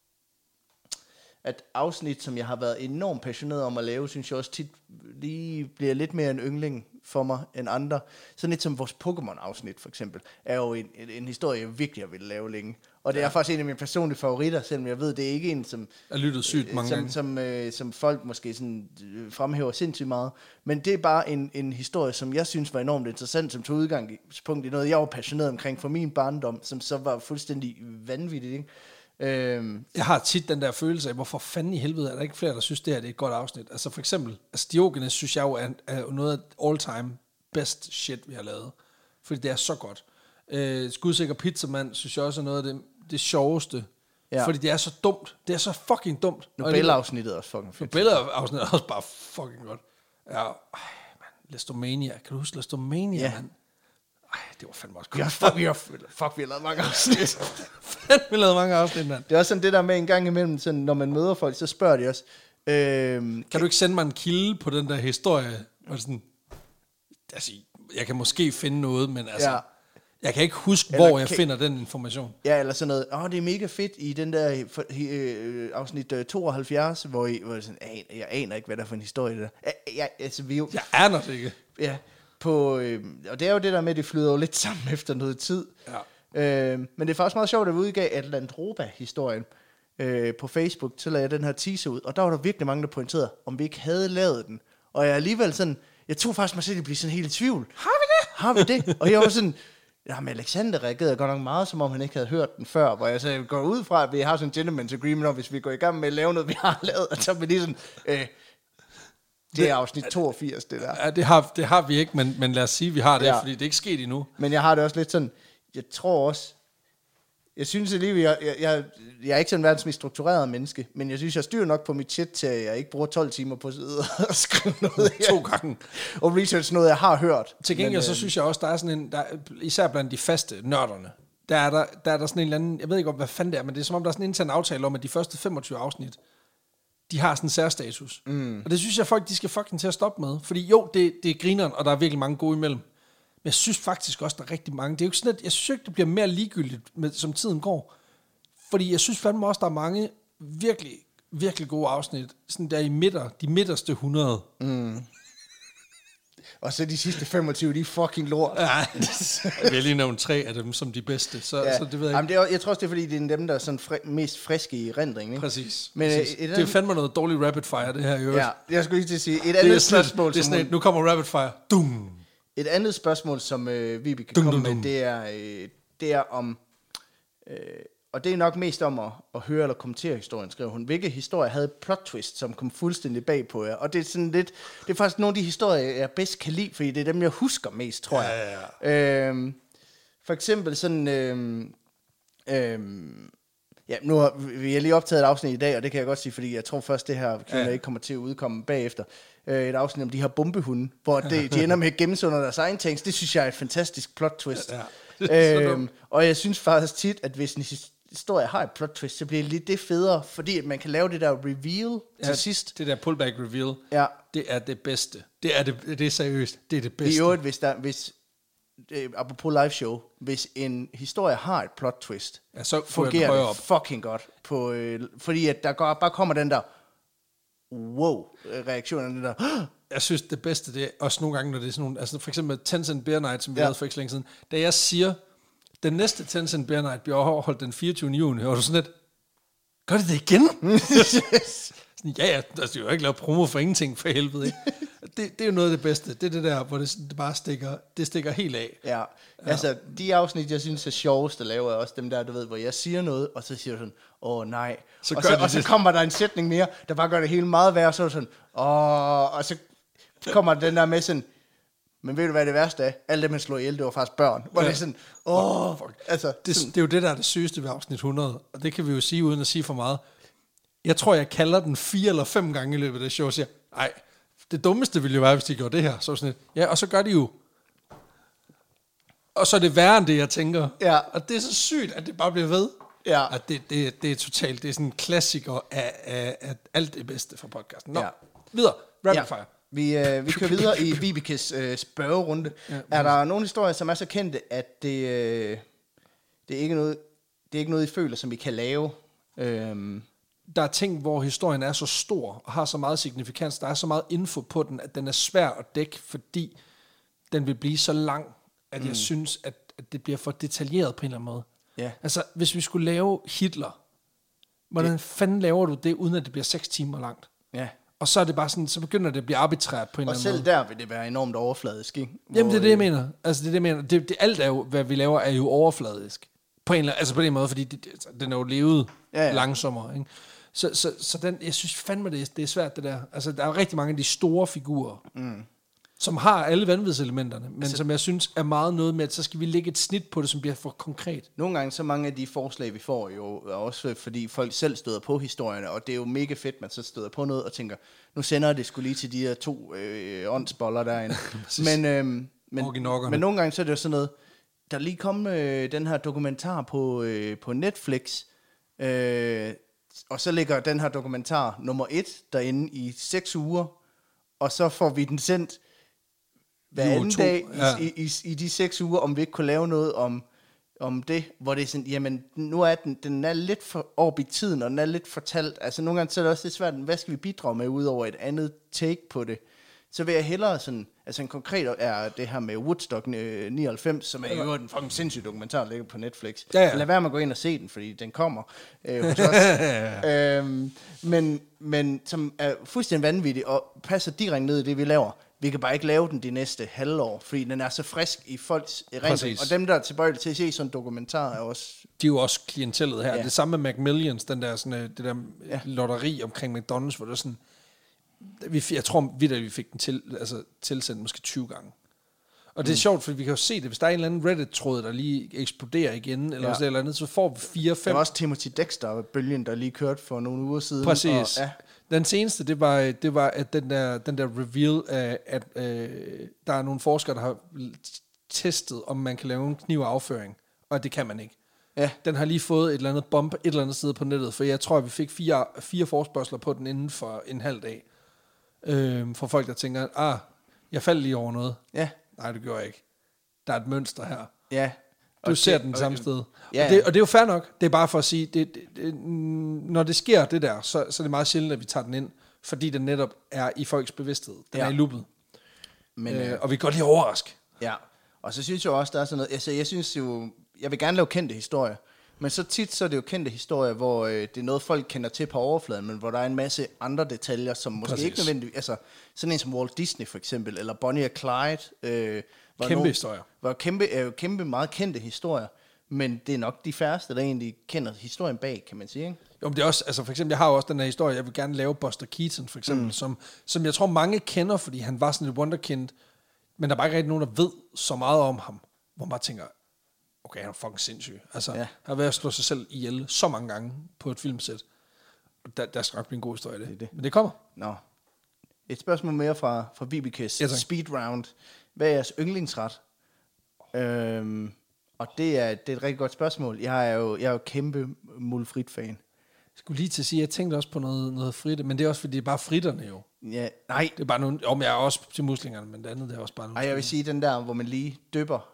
at afsnit, som jeg har været enormt passioneret om at lave, synes jeg også tit lige bliver lidt mere en yndling for mig end andre. Sådan lidt som vores Pokémon-afsnit for eksempel, er jo en historie, jeg virkelig har ville lave længe. Og det er faktisk en af mine personlige favoritter, selvom jeg ved, det er ikke en, som... Jeg lyttede sygt mange gange. Som folk måske sådan fremhæver sindssygt meget. Men det er bare en historie, som jeg synes var enormt interessant, som tog udgangspunkt i noget, jeg var passioneret omkring for min barndom, som så var fuldstændig vanvittigt, ikke? Jeg har tit den der følelse af, hvorfor fanden i helvede er der ikke flere, der synes, det her det er et godt afsnit. Altså for eksempel, Diogenes synes jeg jo er noget af all-time best shit, vi har lavet. Fordi det er så godt. Skudsikker Pizzamand synes jeg også er noget af det sjoveste. Ja. Fordi det er så dumt. Det er så fucking dumt. Nobel-afsnittet er også fucking fedt. Nobel-afsnittet er også bare fucking godt. Ja, man. Listomania. Kan du huske Listomania, mand? Det var fandme også godt. Vi har lavet mange afsnit. Vi lavede mange afsnit, mand. Det er også sådan det der med en gang imellem, sådan, når man møder folk, så spørger de også. Kan du ikke sende mig en kilde på den der historie? Sådan, altså, jeg kan måske finde noget, men altså... Jeg kan ikke huske, hvor jeg finder den information. Ja, eller sådan noget. Det er mega fedt i den der afsnit 72, hvor I sådan, jeg aner ikke, hvad der er for en historie der. Jeg aner det ikke. Ja, og det er jo det der med, at det flyder jo lidt sammen efter noget tid. Ja. Men det er faktisk meget sjovt, at vi udgav Atlantropa-historien på Facebook, så lagde jeg den her teaser ud, og der var der virkelig mange, der pointerede, om vi ikke havde lavet den. Og jeg alligevel sådan, jeg tog faktisk mig selv at blive sådan helt i tvivl. Har vi det? Og jeg var sådan... Ja, men Alexander reagerede godt nok meget, som om han ikke havde hørt den før, hvor jeg så går ud fra, at vi har sådan en gentleman's agreement om, hvis vi går i gang med at lave noget, vi har lavet, og så er vi lige sådan, det er afsnit 82, det der. Ja, det har vi ikke, men lad os sige, at vi har det, fordi det er ikke sket endnu. Men jeg har det også lidt sådan, jeg tror også, jeg synes lige, jeg er ikke sådan verdens mest struktureret menneske, men jeg synes, jeg styrer nok på mit shit til, at jeg ikke bruger 12 timer på at sidde og skrive noget. 2 gange. Og research noget, jeg har hørt. Til gengæld så synes jeg også, der er sådan en, især blandt de faste nørderne, der er der sådan en eller anden, jeg ved ikke, hvad fanden det er, men det er som om, der er sådan en intern aftale om, at de første 25 afsnit, de har sådan en særstatus. Og det synes jeg, folk de skal fucking til at stoppe med. Fordi jo, det er grineren, og der er virkelig mange gode imellem. Men jeg synes faktisk også, der er rigtig mange. Det er jo ikke sådan, at jeg synes ikke, det bliver mere ligegyldigt, som tiden går. Fordi jeg synes fandme også, der er mange virkelig, virkelig gode afsnit. Sådan der i de midterste 100. Og så de sidste 25, de er fucking lort. Ja, jeg vil lige nævne 3 af dem som de bedste, så det ved jeg ikke. Jeg tror også, det er fordi, det er dem, der er sådan mest friske i rendring. Ikke? Præcis. Men, præcis. Det er jo fandme noget dårligt rapid fire, det her i øvrigt. Ja, jeg skulle lige til at sige, et andet spørgsmål. Det er sådan, nu kommer rapid fire. Dum. Et andet spørgsmål, som vi kan komme med, det er om... og det er nok mest om at høre eller kommentere historien, skriver hun. Hvilke historier havde plot twist, som kom fuldstændig bag på jer? Og det er sådan lidt... Det er faktisk nogle af de historier, jeg bedst kan lide, fordi det er dem, jeg husker mest, tror jeg. Ja. For eksempel sådan... nu har vi lige optaget et afsnit i dag, og det kan jeg godt sige, fordi jeg tror først, det her Q&A ikke kommer til at udkomme bagefter. Et afsnit om de her bombehunde, hvor de ender med at gemme sig under deres egen tanks. Det synes jeg er et fantastisk plot twist. Ja. Og jeg synes faktisk tit, at hvis en historie har et plot twist, så bliver det lidt det federe, fordi at man kan lave det der reveal til sidst. Det der pullback reveal, det er det bedste. Det er seriøst, det er det bedste. I øvrigt, hvis apropos live show, hvis en historie har et plot twist, så fungerer det fucking godt. Fordi at der bare kommer den der reaktionen, der jeg synes, det bedste, det er også nogle gange, når det er sådan nogle, altså for eksempel Tencent Bear Night, som vi havde for ikke så længe siden, da jeg siger, den næste Tencent Bear Night bliver overholdt den 24. juni, og du sådan lidt, gør det igen? Sådan, ja, altså, det er jo ikke lavet promo for ingenting, for helvede, ikke? Det er jo noget af det bedste. Det er det der, hvor det bare stikker helt af. Ja, altså de afsnit, jeg synes er sjovest at lave, er også dem der, du ved, hvor jeg siger noget, og så siger du sådan, nej. Og så kommer der en sætning mere, der bare gør det hele meget værre, og så er du sådan, og så kommer den der med sådan, men ved du hvad det værste er? Alle dem, man slår ihjel, det var faktisk børn. Hvor det er sådan, altså. Det er jo det, der er det sygeste ved afsnit 100, og det kan vi jo sige, uden at sige for meget. Jeg tror, jeg kalder den 4 eller 5 gange i løbet af det show, og siger, nej, det dummeste ville jo være, hvis de gjorde det her. Så sådan et, ja, og så gør de jo. Og så er det værre end det, jeg tænker. Ja. Og det er så sygt, at det bare bliver ved. Ja. At det er totalt, det er sådan en klassiker af alt det bedste for podcasten. Nå, videre. Rapid fire. Vi kører videre i Vibekes spørgerunde. Ja, er der nogle historier, som er så kendte, at det er ikke noget, I føler, som vi kan lave? Der er ting, hvor historien er så stor, og har så meget signifikans, der er så meget info på den, at den er svær at dække, fordi den vil blive så lang, at jeg synes, at det bliver for detaljeret på en eller anden måde. Yeah. Altså, hvis vi skulle lave Hitler, hvordan fanden laver du det, uden at det bliver 6 timer langt? Ja. Og så er det bare sådan, så begynder det at blive arbitrært på en eller anden måde. Og selv der vil det være enormt overfladisk, ikke? Jamen, det er det, jeg mener. Altså, det er det, jeg mener. Alt er jo, hvad vi laver, er jo overfladisk. På en måde, fordi den er jo levet langsommere, ikke? Så den, jeg synes fandme, det er svært, det der. Altså, der er rigtig mange af de store figurer, som har alle vanvidselementerne, men altså, som jeg synes er meget noget med, at så skal vi lægge et snit på det, som bliver for konkret. Nogle gange så mange af de forslag, vi får, jo er også fordi folk selv støder på historierne, og det er jo mega fedt, man så støder på noget og tænker, nu sender jeg det skulle lige til de her 2 åndsboller derinde. men nogle gange så er det jo sådan noget, der lige kom den her dokumentar på Netflix, og så ligger den her dokumentar nummer 1 derinde i 6 uger, og så får vi den sendt hver anden dag i de 6 uger, om vi ikke kunne lave noget om det, hvor det er sådan, jamen, nu er den er lidt for op i tiden, og den er lidt fortalt. Altså, nogle gange så er det også lidt svært, hvad skal vi bidrage med, ud over et andet take på det? Så vil jeg hellere sådan, altså en konkret er det her med Woodstock 99, som er jo en fucking sindssyg dokumentar, der ligger på Netflix. Ja. Lad være med at gå ind og se den, fordi den kommer hos os. Men som er fuldstændig vanvittig, og passer direkte ned i det, vi laver. Vi kan bare ikke lave den de næste halvår, fordi den er så frisk i folks erindring. Og dem, der er tilbøjelige til at se sådan en dokumentar, er også... De er jo også klientellet her. Ja. Det samme med McMillions, den der, sådan, det der lotteri omkring McDonald's, hvor det er sådan... Jeg tror vi fik den tilsendt måske 20 gange. Og det er sjovt, fordi vi kan jo se det. Hvis der er en eller anden Reddit-tråd, der lige eksploderer igen, eller noget eller andet, så får vi 4-5... Der var også Timothy Dexter-bølgen, der lige kørte for nogle uger siden. Præcis. Og, den seneste, det var at den der reveal af, at der er nogle forskere, der har testet, om man kan lave en knivafføring, og det kan man ikke. Ja. Den har lige fået et eller andet bump et eller andet sted på nettet, for jeg tror, at vi fik 4 forespørgsler på den inden for en halv dag. For folk, der tænker, jeg faldt lige over noget. Ja. Nej, det gjorde jeg ikke. Der er et mønster her. Ja. Du ser den samme sted. Ja. Og det er jo fair nok. Det er bare for at sige, når det sker det der, så er det meget sjældent, at vi tager den ind, fordi den netop er i folks bevidsthed. Den er i loopet. Men, og vi kan godt lide overraske. Ja, og så synes jeg også, der er sådan noget, altså jeg synes jo, jeg vil gerne lave kendte historier, men så tit så er det jo kendte historier, hvor det er noget, folk kender til på overfladen, men hvor der er en masse andre detaljer, som måske ikke nødvendigvis, altså sådan en som Walt Disney for eksempel, eller Bonnie og Clyde. Kæmpe historier. Var kæmpe, meget kendte historier, men det er nok de færreste, der egentlig kender historien bag, kan man sige, ikke? Jo, men det er også, altså for eksempel, jeg har jo også den her historie, jeg vil gerne lave Buster Keaton, for eksempel, som jeg tror mange kender, fordi han var sådan et wonderkind, men der er bare ikke rigtig nogen, der ved så meget om ham, hvor man bare tænker, okay, han er fucking sindssyg. Altså, han har været at slå sig selv ihjel så mange gange på et filmsæt. Der skal nok blive en god historie, det. Men det kommer. Nå. Et spørgsmål mere fra BBK's Speed Round. Hvad er jeres yndlingsret? Og det er et rigtig godt spørgsmål. Jeg er jo kæmpe mulfrit-fan. Jeg skulle lige til at sige, jeg tænkte også på noget fritte, men det er også, fordi det er bare fritterne jo. Ja, nej. Det er bare nogle, jeg er også til muslingerne, men det andet det er også bare nogle. Nej, jeg vil sige den der, hvor man lige dypper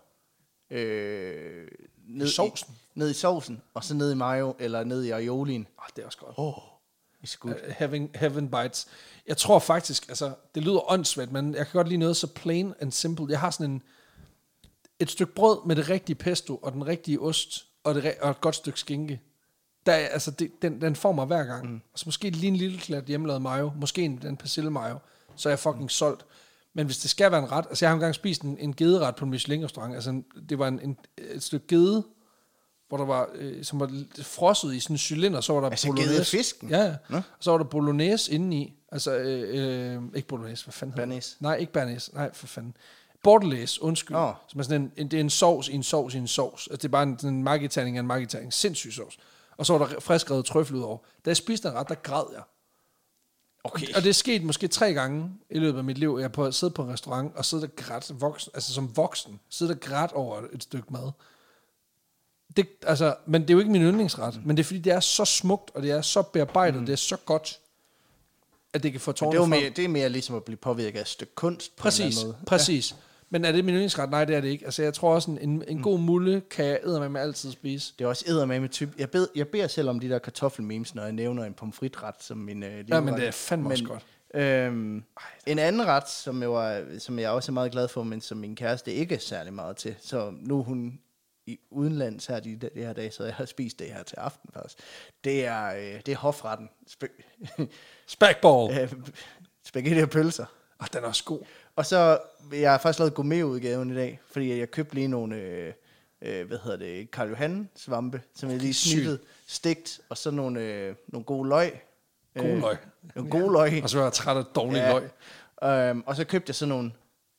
ned i sovsen, og så ned i mayo, eller ned i aiolien. Det er også godt. It's good. Heaven bites. Jeg tror faktisk, altså, det lyder åndssvagt, men jeg kan godt lide noget så plain and simple. Jeg har sådan et stykke brød med det rigtige pesto, og den rigtige ost, og et godt stykke skinke. Der er, altså, den får mig hver gang. Altså, måske lige en lille klat hjemmelavet mayo, måske en persille mayo, så er jeg fucking solgt. Men hvis det skal være en ret, altså jeg har engang spist en gederet på en Michelin-restaurant, altså det var et stykke gede, hvor der var, som var frosset i sådan en cylinder, så var der bolognese. Altså fisken? Ja. Og så var der bolognese indeni, altså ikke bolognese, hvad fanden Bernaise? Nej, ikke bernaise, nej for fanden. Bordelaise, undskyld. Som er sådan det er en sovs i en sovs i en sovs. Altså det er bare en magiterning af en magiterning. Sindssyg sovs. Og så var der friskrevet trøffel ud over. Da jeg spiste en ret, der græd jeg. Okay. Og det er sket måske 3 gange i løbet af mit liv. Jeg har siddet på en restaurant og siddet og grædt som voksen. Siddet og grædt over et stykke mad. Men det er jo ikke min yndlingsret. Men det er fordi, det er så smukt, og det er så bearbejdet, det er så godt, at det kan få tårne frem. Det er mere ligesom at blive påvirket af et stykke kunst på en eller anden måde. Præcis. Ja. Men er det min yndlingsret? Nej, det er det ikke. Altså, jeg tror også, en god mulle kan jeg eddermame altid spise. Det er også eddermame type. Jeg beder selv om de der kartoffelmemes, når jeg nævner en pomfritret som min livret. Ja, men det er fandme også godt. En anden ret, som jeg også er meget glad for, men som min kæreste ikke er særlig meget til, så nu er hun i udenlands her de her dage, så jeg har spist det her til aften faktisk. Det er hofretten. Spækball. Spaghetti og pølser. Den er også god. Og så, jeg har faktisk lavet gourmetudgaven i dag, fordi jeg købte lige nogle, Karl Johan svampe, som jeg lige snittet, stegt, og så nogle gode løg. Gode løg. Og så var jeg træt af dårlig løg. Og så købte jeg sådan nogle,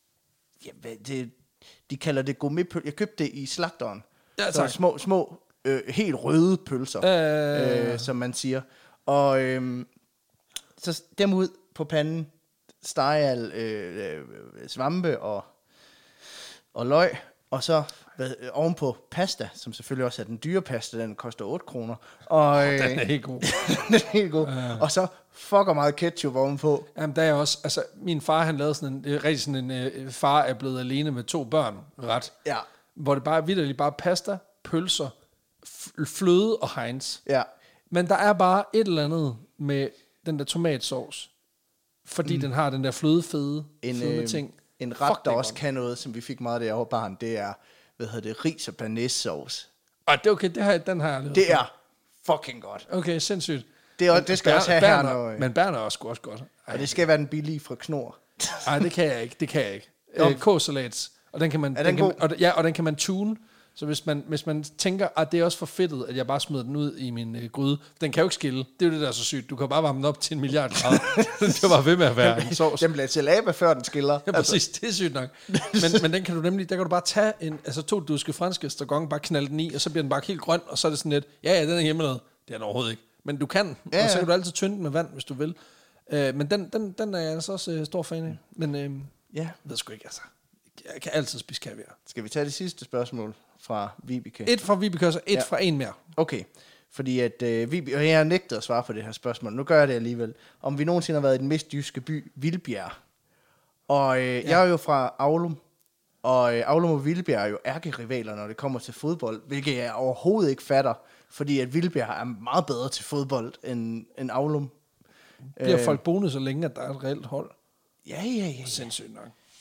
de kalder det gourmetpølser. Jeg købte det i slagteren. Ja, tak. Så små helt røde pølser, som man siger. Og så dem ud på panden, stege svampe og løg, og så ovenpå pasta, som selvfølgelig også er den dyre pasta, den koster 8 kroner. Og, den er helt god. Den er helt god. Og så fucker meget ketchup ovenpå. Jamen, der er også, altså min far, han lavede sådan en far er blevet alene med 2 børn, ret. Ja. Hvor det bare vitterligt bare pasta, pølser, fløde og Heinz. Ja. Men der er bare et eller andet med den der tomatsauce, fordi den har den der flødefede ting. En ret, der også kan noget, som vi fik meget af det over barn, det er, ris og banæssauce. Og det er okay, den har jeg lavet. Det er fucking godt. Okay, sindssygt. Det skal også have her. Men Berner er også godt. Og det skal være den billige fra Knor. Nej, det kan jeg ikke. K-salats. Og den kan man, og den kan man tune. Så hvis man tænker, at det er også for fedtet, at jeg bare smider den ud i min gryde, den kan jo ikke skille. Det er jo det, der er så sygt. Du kan bare varme den op til 1 milliard grader. Det er bare ved med at være en sovs. Den bliver til lava, før den skiller. Ja, præcis. Det er sygt nok. Men den kan du nemlig, der kan du bare tage 2 duske franske estragon, bare knalde den i, og så bliver den bare helt grøn, og så er det sådan lidt, ja, den er hjemmelavet. Det er den overhovedet ikke. Men du kan, og så kan du altid tynde den med vand, hvis du vil. Men den er jeg altså også stor fan af. Men jeg ved sgu ikke, altså. Jeg kan altid spise kaviar. Skal vi tage det sidste spørgsmål fra Vibeke? 1 fra Vibeke, og så 1 fra en mere. Okay, fordi at Vibeke, og jeg har nægtet at svare på det her spørgsmål, nu gør jeg det alligevel. Om vi nogensinde har været i den mest jyske by, Vildbjerg. Og jeg er jo fra Aulum, og Aulum og Vildbjerg er jo ærkerivaler, når det kommer til fodbold, hvilket jeg overhovedet ikke fatter, fordi at Vildbjerg er meget bedre til fodbold end Aulum. Bliver folk boende så længe, at der er et reelt hold? Ja. Sindssygt nok.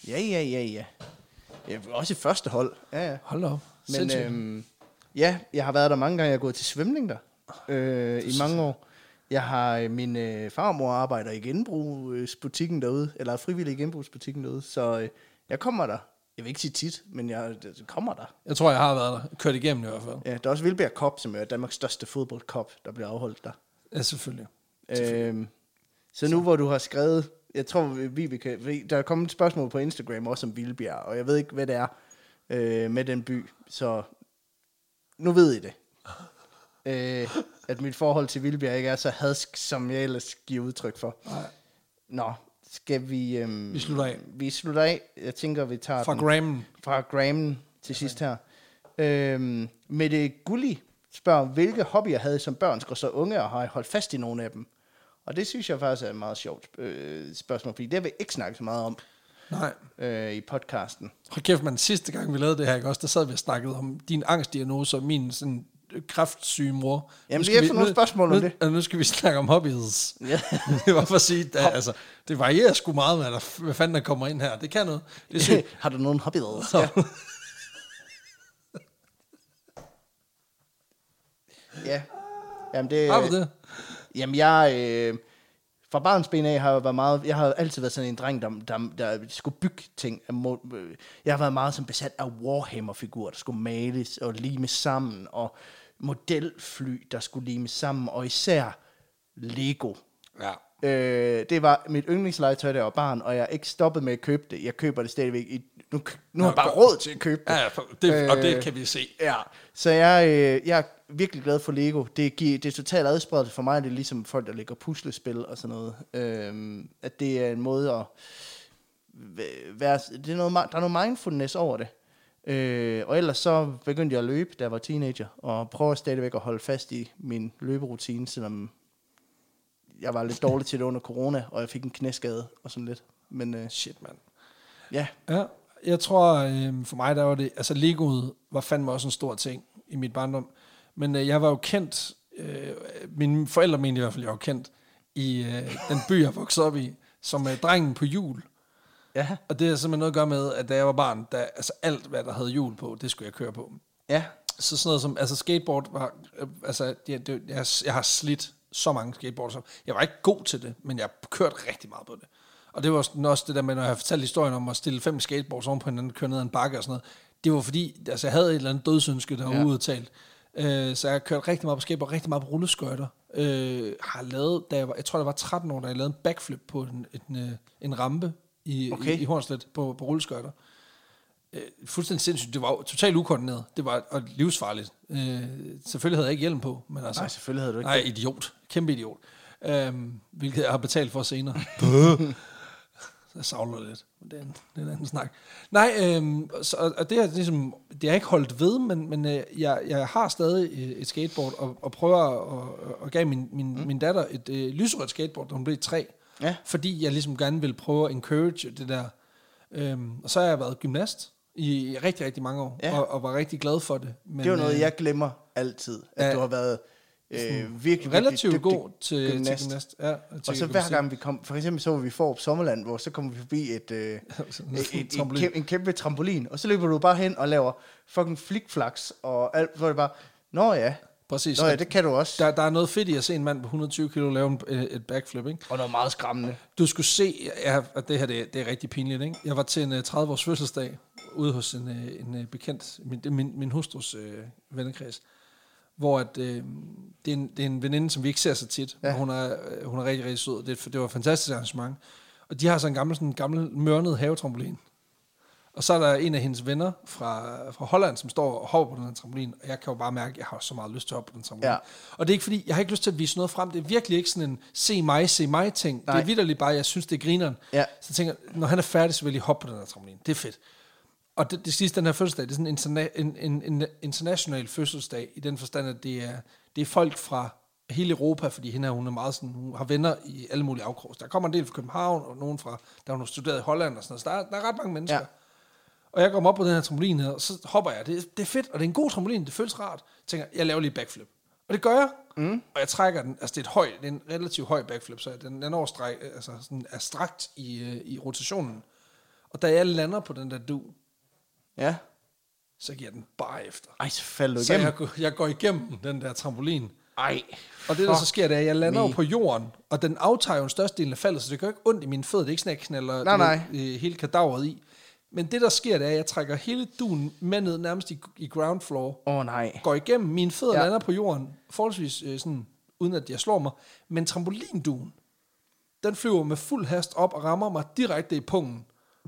Ja. Også i første hold. Ja. Hold op. Men ja, jeg har været der mange gange. Jeg har gået til svømning der i mange år. Jeg har min farmor arbejder i genbrugsbutikken derude, eller frivillig i genbrugsbutikken derude, så jeg kommer der. Jeg vil ikke sige tit, men jeg kommer der. Jeg tror, jeg har været der. Kørt igennem i hvert fald. Ja, der er også Vildbjerg Cup, som er Danmarks største fodboldcup, der bliver afholdt der. Ja, selvfølgelig. Så nu hvor du har skrevet, jeg tror, der er kommet et spørgsmål på Instagram også om Vildbjerg, og jeg ved ikke, hvad det er med den by, så nu ved I det. At mit forhold til Vildbjerg ikke er så hadsk, som jeg ellers giver udtryk for. Nej. Nå, skal vi... Vi slutter af. Vi slutter af. Jeg tænker, vi tager Fra Grammen til sidst her. Mette Gulli spørger, hvilke hobbyer havde I som børn, så unge, og har I holdt fast i nogle af dem? Og det synes jeg faktisk er et meget sjovt spørgsmål, fordi det har vi ikke snakket så meget om. Nej. I podcasten. Hold kæft, man, sidste gang vi lavede det her, ikke også, der sad vi og snakkede om din angstdiagnose og min sådan kræftsyge mor. Jamen, vi har fået nogle spørgsmål om det. Nu skal vi snakke om hobbies. Ja. Det var for at sige, altså, det varierer sgu meget, hvad fanden der kommer ind her. Det kan noget. Det er sygt. Har du nogen hobbies? Ja. Ja. Jamen, det... Har du det? Jamen, jeg... fra barnsben af har jeg været meget... Jeg har altid været sådan en dreng, der skulle bygge ting. Jeg har været meget som besat af Warhammer-figurer, der skulle males og limes sammen, og modelfly, der skulle limes sammen, og især Lego. Ja. Det var mit yndlingslegetøj, da jeg var barn, og jeg er ikke stoppet med at købe det. Jeg køber det stadigvæk. Nu har jeg bare råd til at købe det. Ja, og det kan vi se. Ja, så jeg er virkelig glad for Lego. Det er totalt adspredt for mig. Det er ligesom folk, der lægger puslespil og sådan noget. At det er en måde at være... Det er noget, der er noget mindfulness over det. Og ellers så begyndte jeg at løbe, da jeg var teenager, og prøver stadigvæk at holde fast i min løberutine, selvom jeg var lidt dårlig til det under corona, og jeg fik en knæskade og sådan lidt. Men shit, mand. Ja. Ja, jeg tror, for mig der var det, altså Legoet var fandme også en stor ting i mit barndom. Men jeg var jo kendt, mine forældre mente i hvert fald, jeg var kendt i den by, jeg voksede op i, som drengen på hjul. Ja. Og det har simpelthen noget at gøre med, at da jeg var barn, altså alt, hvad der havde hjul på, det skulle jeg køre på. Ja. Så sådan noget som, altså skateboard var, altså jeg har slidt så mange skateboards. Jeg var ikke god til det, men jeg kørte rigtig meget på det. Og det var også det der med, når jeg fortalte historien om at stille 5 skateboards oven på hinanden, køre ned ad en bakke og sådan noget. Det var fordi, altså jeg havde et eller andet dødsønske, der var udtalt. Så jeg kørte rigtig meget på skateboard, rigtig meget på rulleskøjter. Har lavet, jeg tror, jeg var 13 år, da jeg lavede en backflip på en rampe i Hornslet på rulleskøjter. Fuldstændig sindssygt. Det var totalt ukoordineret. Det var livsfarligt. Selvfølgelig havde jeg ikke hjelm på. Men altså, nej, selvfølgelig havde du ikke. Nej, idiot. Kæmpe idiot. Hvilket jeg har betalt for senere. Jeg savler lidt. Det er en anden snak. Nej, og det er ligesom, det er ikke holdt ved, men jeg har stadig et skateboard, og prøver at give min datter et lyserødt skateboard, da hun blev 3. Ja. Fordi jeg ligesom gerne vil prøve at encourage det der. Og så har jeg været gymnast i rigtig, rigtig mange år, og var rigtig glad for det. Men, det er jo noget, jeg glemmer altid, at du har været virkelig relativt god til gymnast. Ja, og så hver gang vi kom, for eksempel så var vi Fårup Sommerland, hvor så kommer vi forbi en kæmpe trampolin, og så løber du bare hen og laver fucking flikflaks, og alt, så er det bare, nå ja, præcis. Nå ja, det kan du også. Der er noget fedt i at se en mand på 120 kilo lave et backflip, ikke? Og noget meget skræmmende. Du skulle se, at det her det er rigtig pinligt, ikke? Jeg var til en 30-års fødselsdag ude hos en bekendt, min hustrus vennekreds, hvor det er en veninde, som vi ikke ser så tit. Ja. Hun er rigtig, rigtig sød. Det var et fantastisk arrangement. Og de har så en gammel mørnet havetrampolin. Og så er der en af hendes venner fra Holland, som står og hopper på den her trampolin, og jeg kan jo bare mærke, at jeg har så meget lyst til at hoppe på den trampolin. Ja. Og det er ikke fordi, jeg har ikke lyst til at vise noget frem. Det er virkelig ikke sådan en se mig ting. Nej. Det er vitterligt bare, jeg synes, det er grineren. Ja. Så jeg tænker, når han er færdig, så vil jeg hoppe på den her trampolin. Det er fedt. Og det sidste, den her fødselsdag, det er sådan en international fødselsdag, i den forstand, at det er folk fra hele Europa, fordi hun er meget sådan, hun har venner i alle mulige afkrogs. Der kommer en del fra København, og nogen fra, der har studeret i Holland og sådan noget. Så der er ret mange mennesker. Ja. Og jeg kommer op på den her trampolin her, og så hopper jeg. Det er fedt, og det er en god trampolin, det føles rart. Jeg tænker, jeg laver lige backflip. Og det gør jeg. Og jeg trækker den, altså det er en relativt høj backflip, så den er strakt i rotationen. Og da jeg lander på den der dun, Ja. så giver den bare efter. Ej, så falder du Så igennem. jeg går igennem den der trampolin. Ej. Og det, der så sker, det er, at jeg lander me. jo på jorden, og den aftager jo en største del af faldet, så det gør ikke ondt i mine fødder. Det er ikke sådan, at jeg knalder Nej. hele kadaveret i. Men det, der sker, det er, at jeg trækker hele duen med ned nærmest i ground floor. Nej. Går igennem, mine fødder lander på jorden, forholdsvis sådan, uden at jeg slår mig. Men trampolinduen, den flyver med fuld hast op og rammer mig direkte i pungen.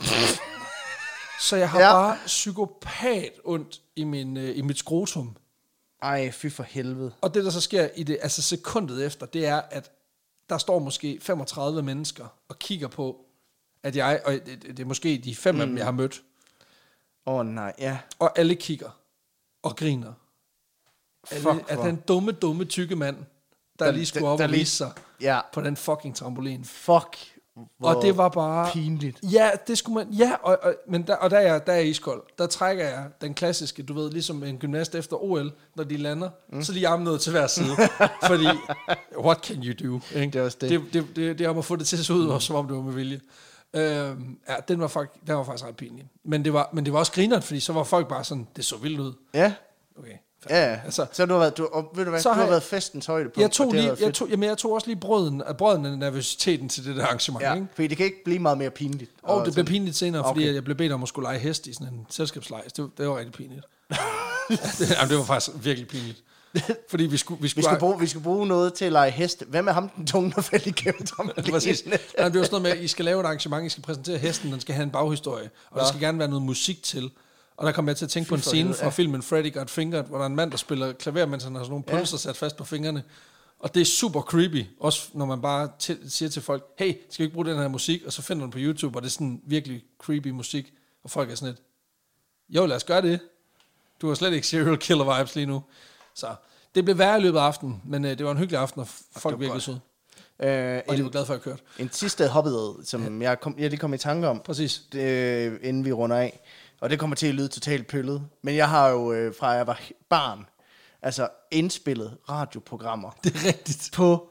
Så jeg har bare psykopat ondt i mit skrotum. Ej, fy for helvede. Og det, der så sker i det, altså sekundet efter, det er, at der står måske 35 mennesker og kigger på, at jeg, og det er måske de 5 af dem, jeg har mødt. Nej, ja. Og alle kigger og griner. At den dumme, tykke mand, der lige skulle op og vise sig på den fucking trampolin. Fuck. Og det var bare pinligt. Ja, det skulle man. Ja, men der er jeg iskold. Der trækker jeg den klassiske, du ved, ligesom en gymnast efter OL, når de lander, så lige armen ned til hver side. Fordi what can you do? Ikke? Det er også det. Det er om at få det til at se ud, som om det var med vilje. Ja, den var faktisk ret pinlig. Men det var også grineren, fordi så var folk bare sådan, det så vildt ud. Ja. Okay. Ja, altså, så du har været, ved du hvad, du har været festens højdepunkt. Jeg tog også lige brøden af nervøsiteten til det der arrangement. Ja, ikke? fordi det kan ikke blive meget mere pinligt. Og det blev pinligt senere, fordi jeg blev bedt om at skulle lege hest i sådan en selskabslejr. Det var rigtig pinligt. Det var faktisk virkelig pinligt. Fordi vi skulle bruge noget til at lege hest. Hvad med ham, den tunge, der faldt igennem trampolinen? Præcis. Det var sådan noget med, at I skal lave et arrangement, I skal præsentere hesten, den skal have en baghistorie, og der skal gerne være noget musik til. Og der kom jeg til at tænke på en scene fra filmen Freddy Got Fingered, hvor der er en mand, der spiller klaver, mens han har sådan nogle pølser sat fast på fingrene. Og det er super creepy, også når man bare siger til folk, hey, skal vi ikke bruge den her musik? Og så finder man på YouTube, og det er sådan virkelig creepy musik, og folk er sådan lidt, jo, lad os gøre det. Du har slet ikke serial killer vibes lige nu. Så det blev værre i løbet af aftenen, men det var en hyggelig aften, og folk virkelig sød. Og de var glade for, at jeg kørte. En sidste hobbyet, som jeg lige kom i tanke om, præcis. Inden vi runder af. Og det kommer til at lyde totalt pøllet. Men jeg har jo, fra jeg var barn, altså indspillet radioprogrammer. Det er rigtigt. På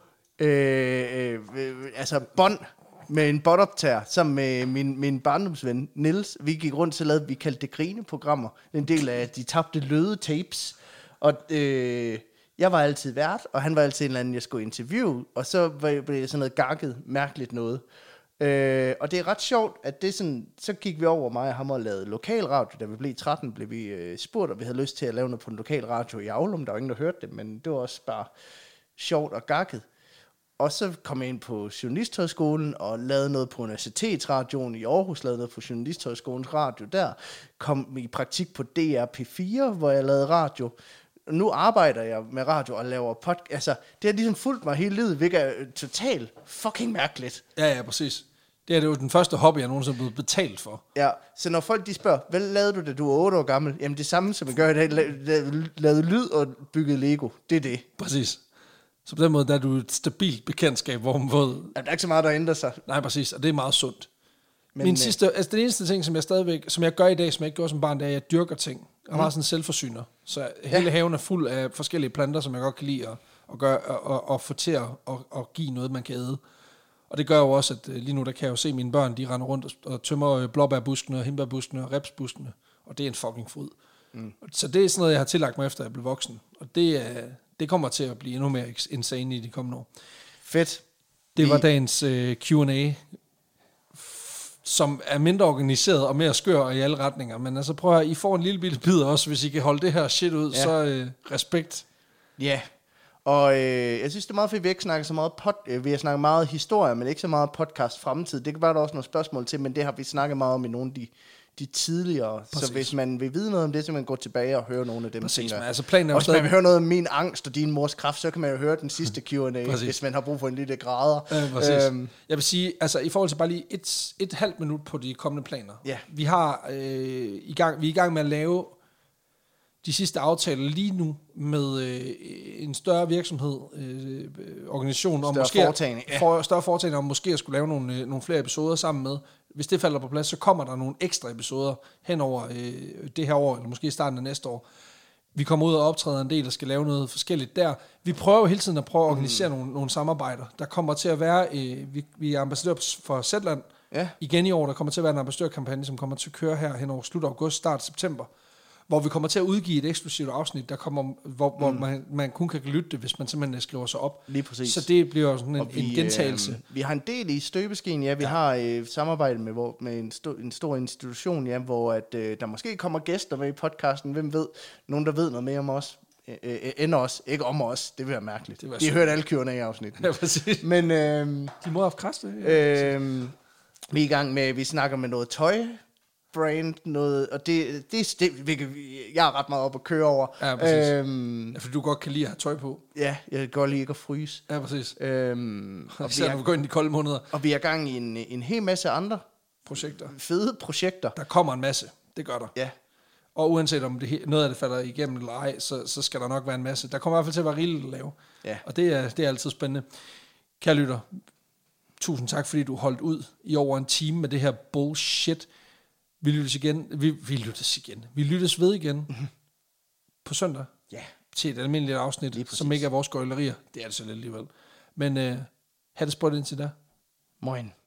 bånd med en båndoptager, sammen med min barndomsven Niels. Vi gik rundt til at vi kaldte det grineprogrammer. En del af de tabte løde tapes. Og jeg var altid vært, og han var altid en eller anden, jeg skulle interviewe. Og så blev det sådan noget gakket, mærkeligt noget. Og det er ret sjovt, at det sådan, så gik vi over mig og ham og lavede lokalradio. Da vi blev 13, blev vi spurgt, og vi havde lyst til at lave noget på en lokal radio i Aulum. Der var ingen, der hørte det, men det var også bare sjovt og gakket. Og så kom jeg ind på Journalisthøjskolen og lavede noget på Universitetsradioen i Aarhus, lavede noget på Journalisthøjskolens radio der. Kom i praktik på DR P4, hvor jeg lavede radio. Nu arbejder jeg med radio og laver podcast. Altså, det har ligesom fulgt mig hele livet, hvilket er totalt fucking mærkeligt. Ja, præcis. Det er jo den første hobby, jeg nogensinde er blevet betalt for. Ja, så når folk de spørger, hvad lavede du, da du var 8 år gammel? Jamen det samme, som jeg gør i dag, lavede lyd og byggede Lego. Det er det. Præcis. Så på den måde, der er du et stabilt bekendtskab, hvor man ved... Ja, der er ikke så meget, der ændrer sig. Nej, præcis, og det er meget sundt. Men den eneste ting, som jeg gør i dag, som jeg ikke gjorde som barn, det er, at jeg dyrker ting. Jeg har sådan en selvforsyner. Så hele haven er fuld af forskellige planter, som jeg godt kan lide at gøre, og få til at give noget, man kan æde. Og det gør jo også, at lige nu, der kan jeg jo se mine børn, de render rundt og tømmer blåbærbuskene, hindbærbuskene og repsbuskene. Og det er en fucking fryd. Så det er sådan noget, jeg har tillagt mig efter, at jeg blev voksen. Og det kommer til at blive endnu mere insane i de kommende år. Fedt. Det var dagens Q&A, som er mindre organiseret og mere skør i alle retninger. Men altså prøv at I får en lille bitte bid også, hvis I kan holde det her shit ud, så respekt. Ja, og jeg synes, det er meget fedt, vi ikke snakker så meget vi har snakket meget historie, men ikke så meget podcast fremtid. Det kan være der også nogle spørgsmål til, men det har vi snakket meget om i nogle af de tidligere. Præcis. Så hvis man vil vide noget om det, så man går tilbage og høre nogle af dem. Præcis, men altså planen er også, man vil høre noget om min angst og din mors kræft, så kan man jo høre den sidste Q&A, hvis man har brug for en lille grader. Jeg vil sige, altså i forhold til bare lige et halvt minut på de kommende planer. Ja. Vi har vi er i gang med at lave de sidste aftaler lige nu med en større virksomhed, organisation, om større foretagende, om måske at skulle lave nogle flere episoder sammen med. Hvis det falder på plads, så kommer der nogle ekstra episoder hen over det her år, eller måske i starten af næste år. Vi kommer ud og optræder en del, der skal lave noget forskelligt der. Vi prøver jo hele tiden at organisere nogle samarbejder. Der kommer til at være, vi er ambassadør for Zetland, Ja. Igen i år, der kommer til at være en ambassadørkampagne, som kommer til at køre her hen over slut august, start september, hvor vi kommer til at udgive et eksklusivt afsnit, der kommer, hvor man kun kan lytte det, hvis man simpelthen skriver sig op. Lige præcis. Så det bliver sådan en gentagelse. Vi har en del i støbeskeen, ja. Vi har samarbejde med en stor institution, ja, hvor at, der måske kommer gæster med i podcasten. Hvem ved? Nogen, der ved noget mere om os. End os. Ikke om os. Det vil være mærkeligt. De har hørt alle Q&A-afsnitten. Ja, præcis. Men de må have haft kræfte. Vi er i gang med, vi snakker med noget tøj, brand, noget, og det jeg er ret meget op at køre over. Ja, præcis. Fordi du godt kan lide at have tøj på. Ja, jeg kan godt lide ikke at fryse. Ja, præcis. Og især når vi går ind i de kolde måneder. Og vi er i gang i en hel masse andre fede projekter. Der kommer en masse. Det gør der. Ja. Og uanset om noget af det falder igennem eller ej, så skal der nok være en masse. Der kommer i hvert fald til at være rigeligt at lave. Ja. Og det er altid spændende. Kære lytter, tusind tak, fordi du holdt ud i over en time med det her bullshit. Vi lyttes igen. Vi lyttes ved igen på søndag. Ja. Til et almindeligt afsnit, som ikke er vores gøjlerier. Det er det så lidt alligevel. Men have det sprøjt indtil da. Moin.